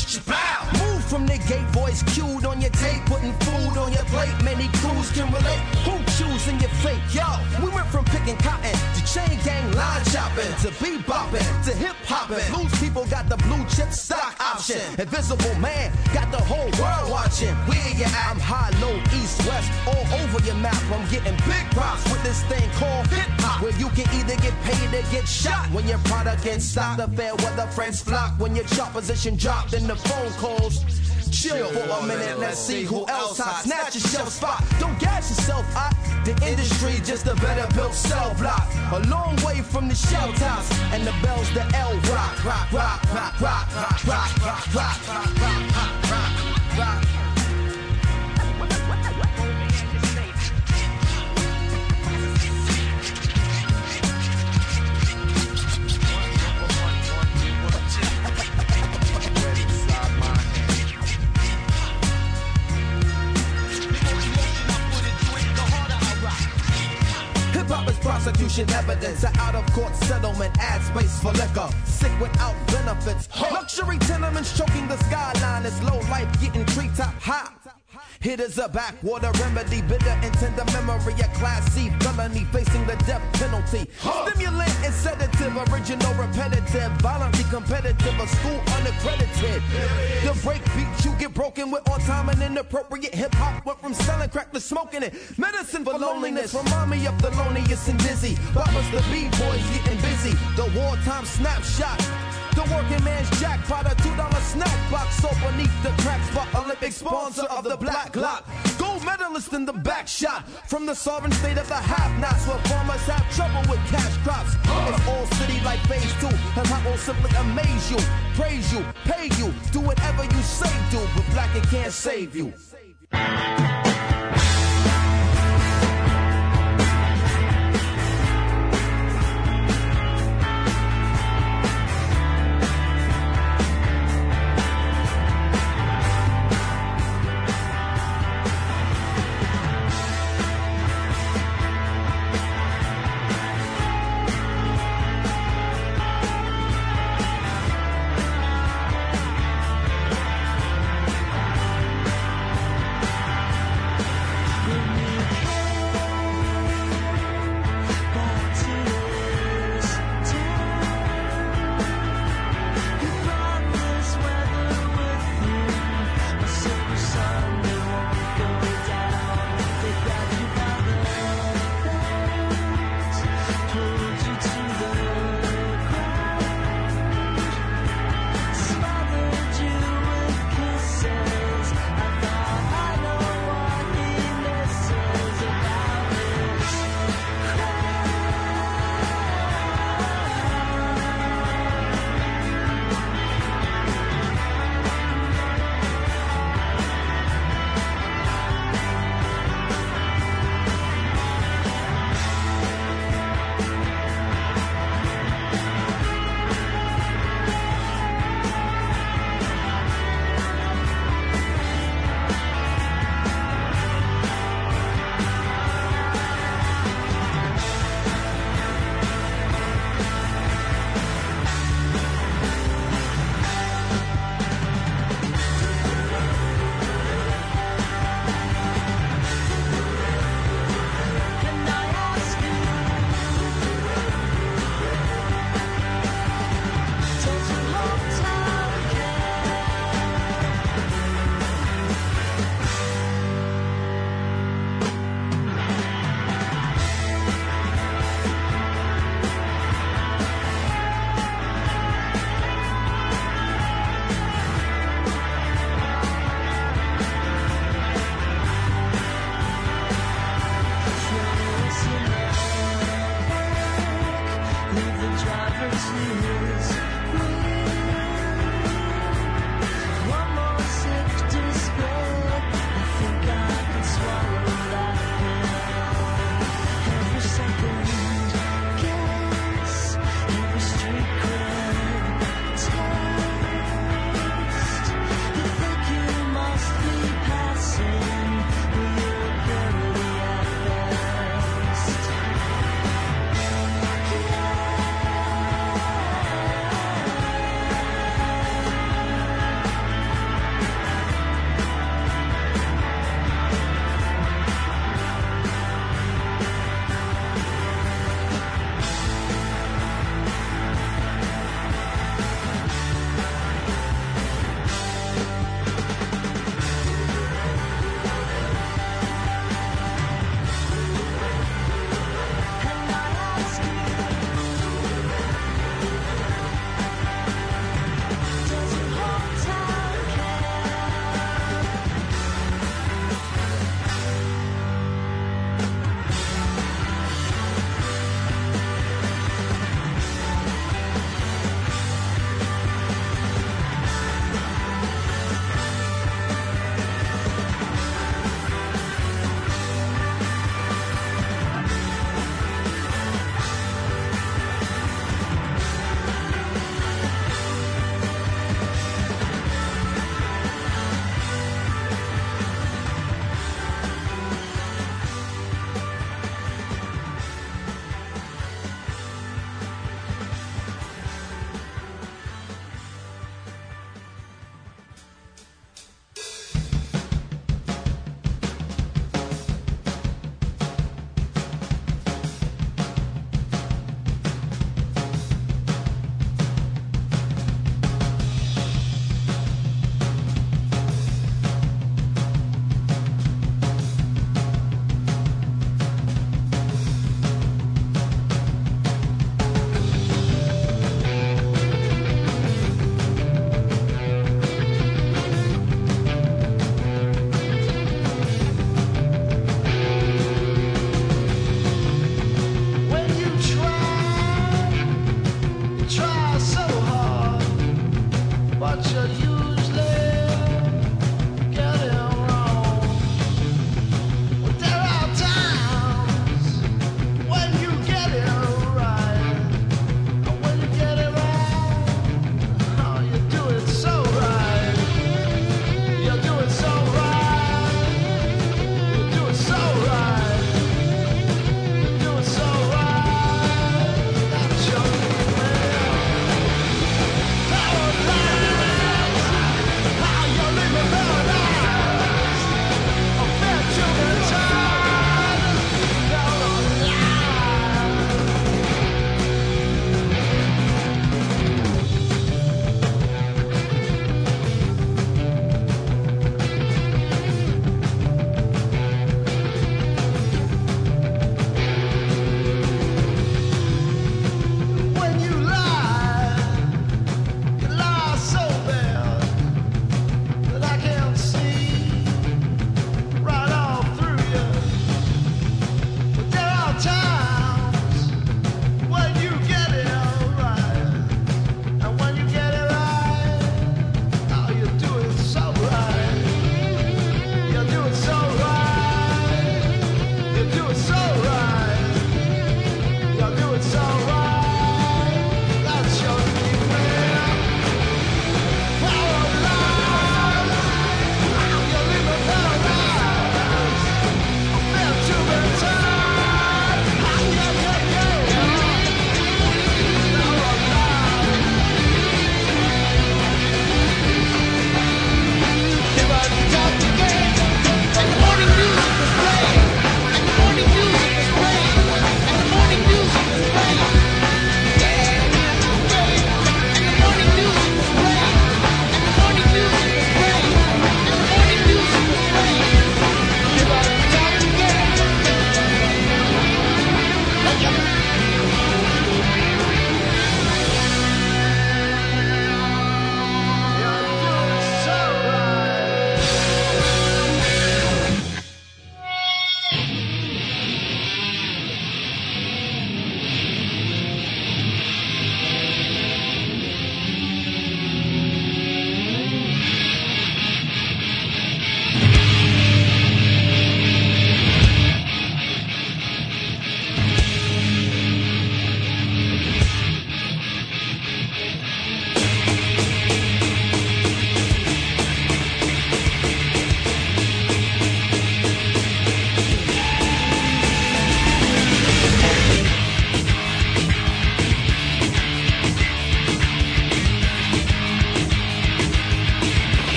Move from the gate, voice cued on your tape, putting food on your plate. Many crews can relate. Who choosing your fate? Yo, we went from picking cotton to chain gang line chopping to bebopping to hip hopping. Blues people got the blue chip stock option. Invisible man got the whole world watching. Where you at? I'm high, low, east, west, all over your map. I'm getting big props with this thing called hip hop, where you can either get paid or get shot when your product gets stopped. The fair weather friends flock when your chart position dropped in the phone calls. Chill for a minute, let's see who else hot. Snatch your shelf spot, don't gas yourself out. The industry just a better built cell block. A long way from the shell tops and the bells, the L rock, rock, rock, rock, rock, rock, rock, rock, rock, rock, rock, rock, rock. Prosecution evidence, an out-of-court settlement, ad space for liquor. Sick without benefits. Luxury tenements choking the skyline. It's low life getting treetop high. It is a backwater remedy, bitter and tender memory, a class C felony facing the death penalty. Stimulant and sedative, original repetitive, violently competitive, a school unaccredited. The break beat, you get broken with on time and inappropriate hip hop. Went from selling crack to smoking it. Medicine for loneliness, remind me of the loneliest and dizzy. Boppers, the B-boys getting busy. The wartime snapshot. The working man's jackpot, a two dollar snack box so beneath the crack spot. Olympic sponsor of the Black Lot. Gold medalist in the back shot. From the sovereign state of the have-nots, where farmers have trouble with cash crops. It's all city like phase two, and I will simply amaze you, praise you, pay you, do whatever you say do, but black it can't save you.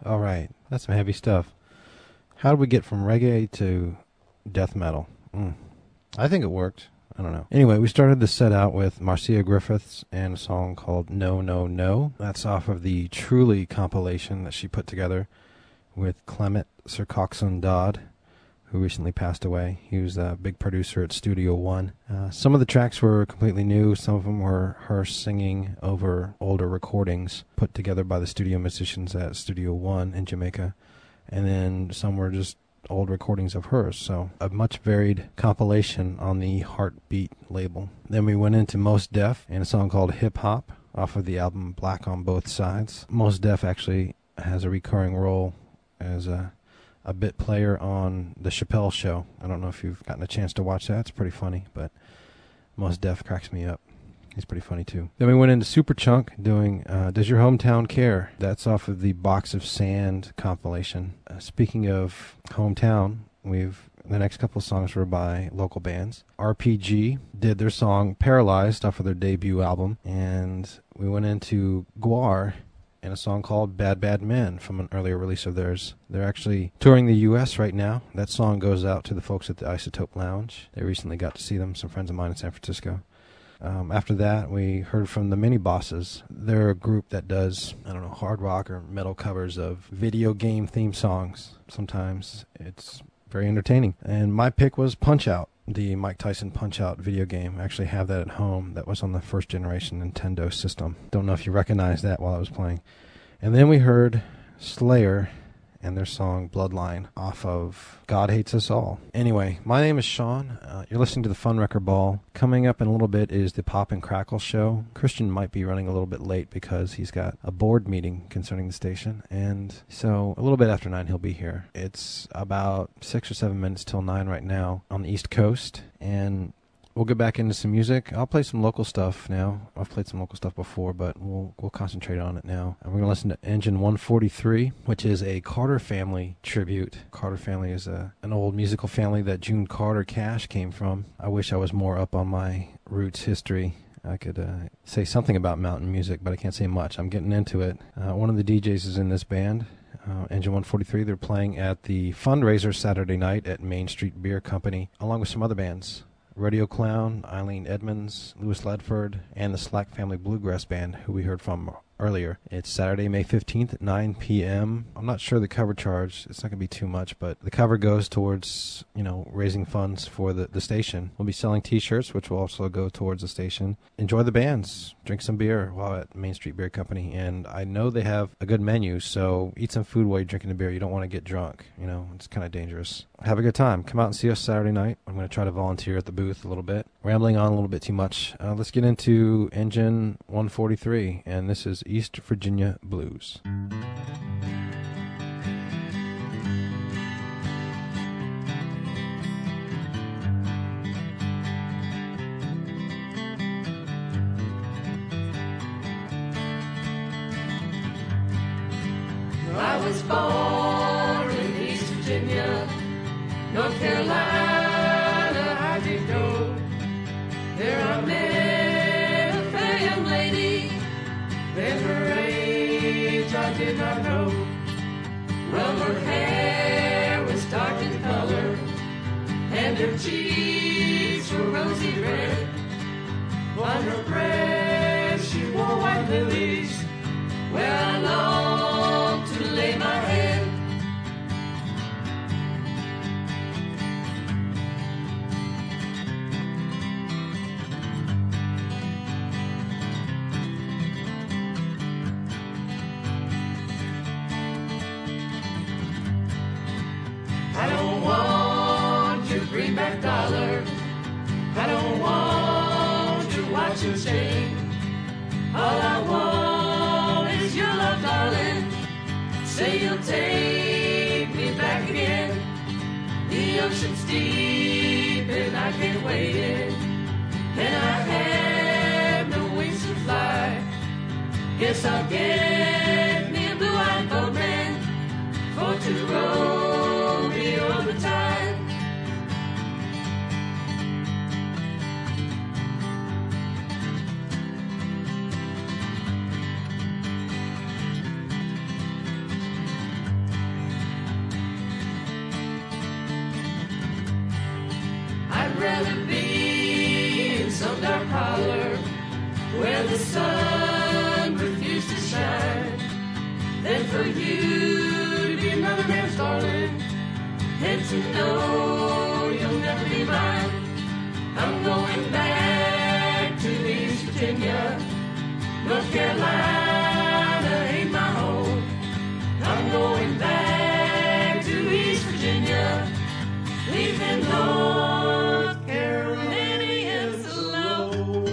All right, that's some heavy stuff. How did we get from reggae to death metal? Mm. I think it worked. I don't know. Anyway, we started the set out with Marcia Griffiths and a song called No, No, No. That's off of the Truly compilation that she put together with Clement Sir Coxsone Dodd, who recently passed away. He was a big producer at Studio One. Uh, some of the tracks were completely new. Some of them were her singing over older recordings put together by the studio musicians at Studio One in Jamaica. And then some were just old recordings of hers. So a much varied compilation on the Heartbeat label. Then we went into Mos Def and a song called Hip Hop off of the album Black on Both Sides. Mos Def actually has a recurring role as a a bit player on The Chappelle Show. I don't know if you've gotten a chance to watch that. It's pretty funny, but Mos Def cracks me up. He's pretty funny, too. Then we went into Superchunk doing uh, Does Your Hometown Care? That's off of the Box of Sand compilation. Uh, speaking of hometown, we've the next couple of songs were by local bands. R P G did their song Paralyzed off of their debut album, and we went into Gwar and a song called Bad Bad Men from an earlier release of theirs. They're actually touring the U S right now. That song goes out to the folks at the Isotope Lounge. They recently got to see them, some friends of mine in San Francisco. Um, after that, we heard from the Mini Bosses. They're a group that does, I don't know, hard rock or metal covers of video game theme songs. Sometimes it's very entertaining. And my pick was Punch-Out, the Mike Tyson Punch-Out video game. I actually have that at home. That was on the first generation Nintendo system. Don't know if you recognize that while I was playing. And then we heard Slayer and their song Bloodline off of God Hates Us All. Anyway, my name is Sean. Uh, you're listening to the Fun Record Ball. Coming up in a little bit is the Pop and Crackle Show. Christian might be running a little bit late because he's got a board meeting concerning the station. And so a little bit after nine he'll be here. It's about six or seven minutes till nine right now on the East Coast. And we'll get back into some music. I'll play some local stuff now. I've played some local stuff before, but we'll we'll concentrate on it now. And we're going to listen to Engine one forty-three, which is a Carter Family tribute. Carter Family is a an old musical family that June Carter Cash came from. I wish I was more up on my roots history. I could uh, say something about mountain music, but I can't say much. I'm getting into it. Uh, one of the D Js is in this band. Uh, Engine one forty-three, they're playing at the fundraiser Saturday night at Main Street Beer Company, along with some other bands. Radio Clown, Eileen Edmonds, Louis Ledford, and the Slack Family Bluegrass Band, who we heard from earlier. It's Saturday, May fifteenth at nine p.m. I'm not sure the cover charge. It's not going to be too much, but the cover goes towards, you know, raising funds for the, the station. We'll be selling T-shirts, which will also go towards the station. Enjoy the bands. Drink some beer while at Main Street Beer Company. And I know they have a good menu, so eat some food while you're drinking the beer. You don't want to get drunk. You know, it's kind of dangerous. Have a good time. Come out and see us Saturday night. I'm going to try to volunteer at the booth a little bit. Rambling on a little bit too much. Uh, let's get into Engine one forty-three, and this is East Virginia Blues. I was born in East Virginia, North Carolina, I did go. There I met a fair young lady, then her age I did not know. Well, her hair was dark in color, and her cheeks were rosy red. On her breast she wore white lilies, where I longed to lay my head. I don't want your greenback dollar, I don't want your watch and chain. All I want is your love, darling. Say you'll take me back again. The ocean's deep and I can't wade in, and I have no wings to fly. Guess I'll get me a blue-eyed boatman for to row me on the tide. where the sun refused to shine, then for you to be another man's darling, and to know you'll never be mine. I'm going back to East Virginia. North Carolina ain't my home. I'm going back to East Virginia, leaving North Carolinians alone.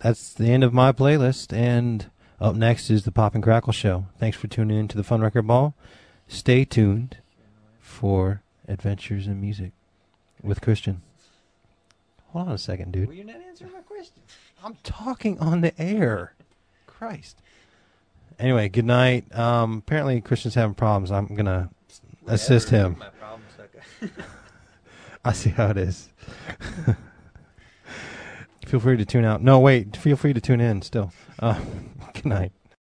that's the end of my playlist, and up next is the Pop and Crackle Show. Thanks for tuning in to the Fun Record Ball. Stay tuned for Adventures in Music with Christian. Hold on a second, dude. Well, you're not answering my question. I'm talking on the air. Christ. Anyway, good night. Um, apparently, Christian's having problems. I'm going to assist him. My problems, okay. I see how it is. Feel free to tune out. No, wait. Feel free to tune in still. Uh, good night.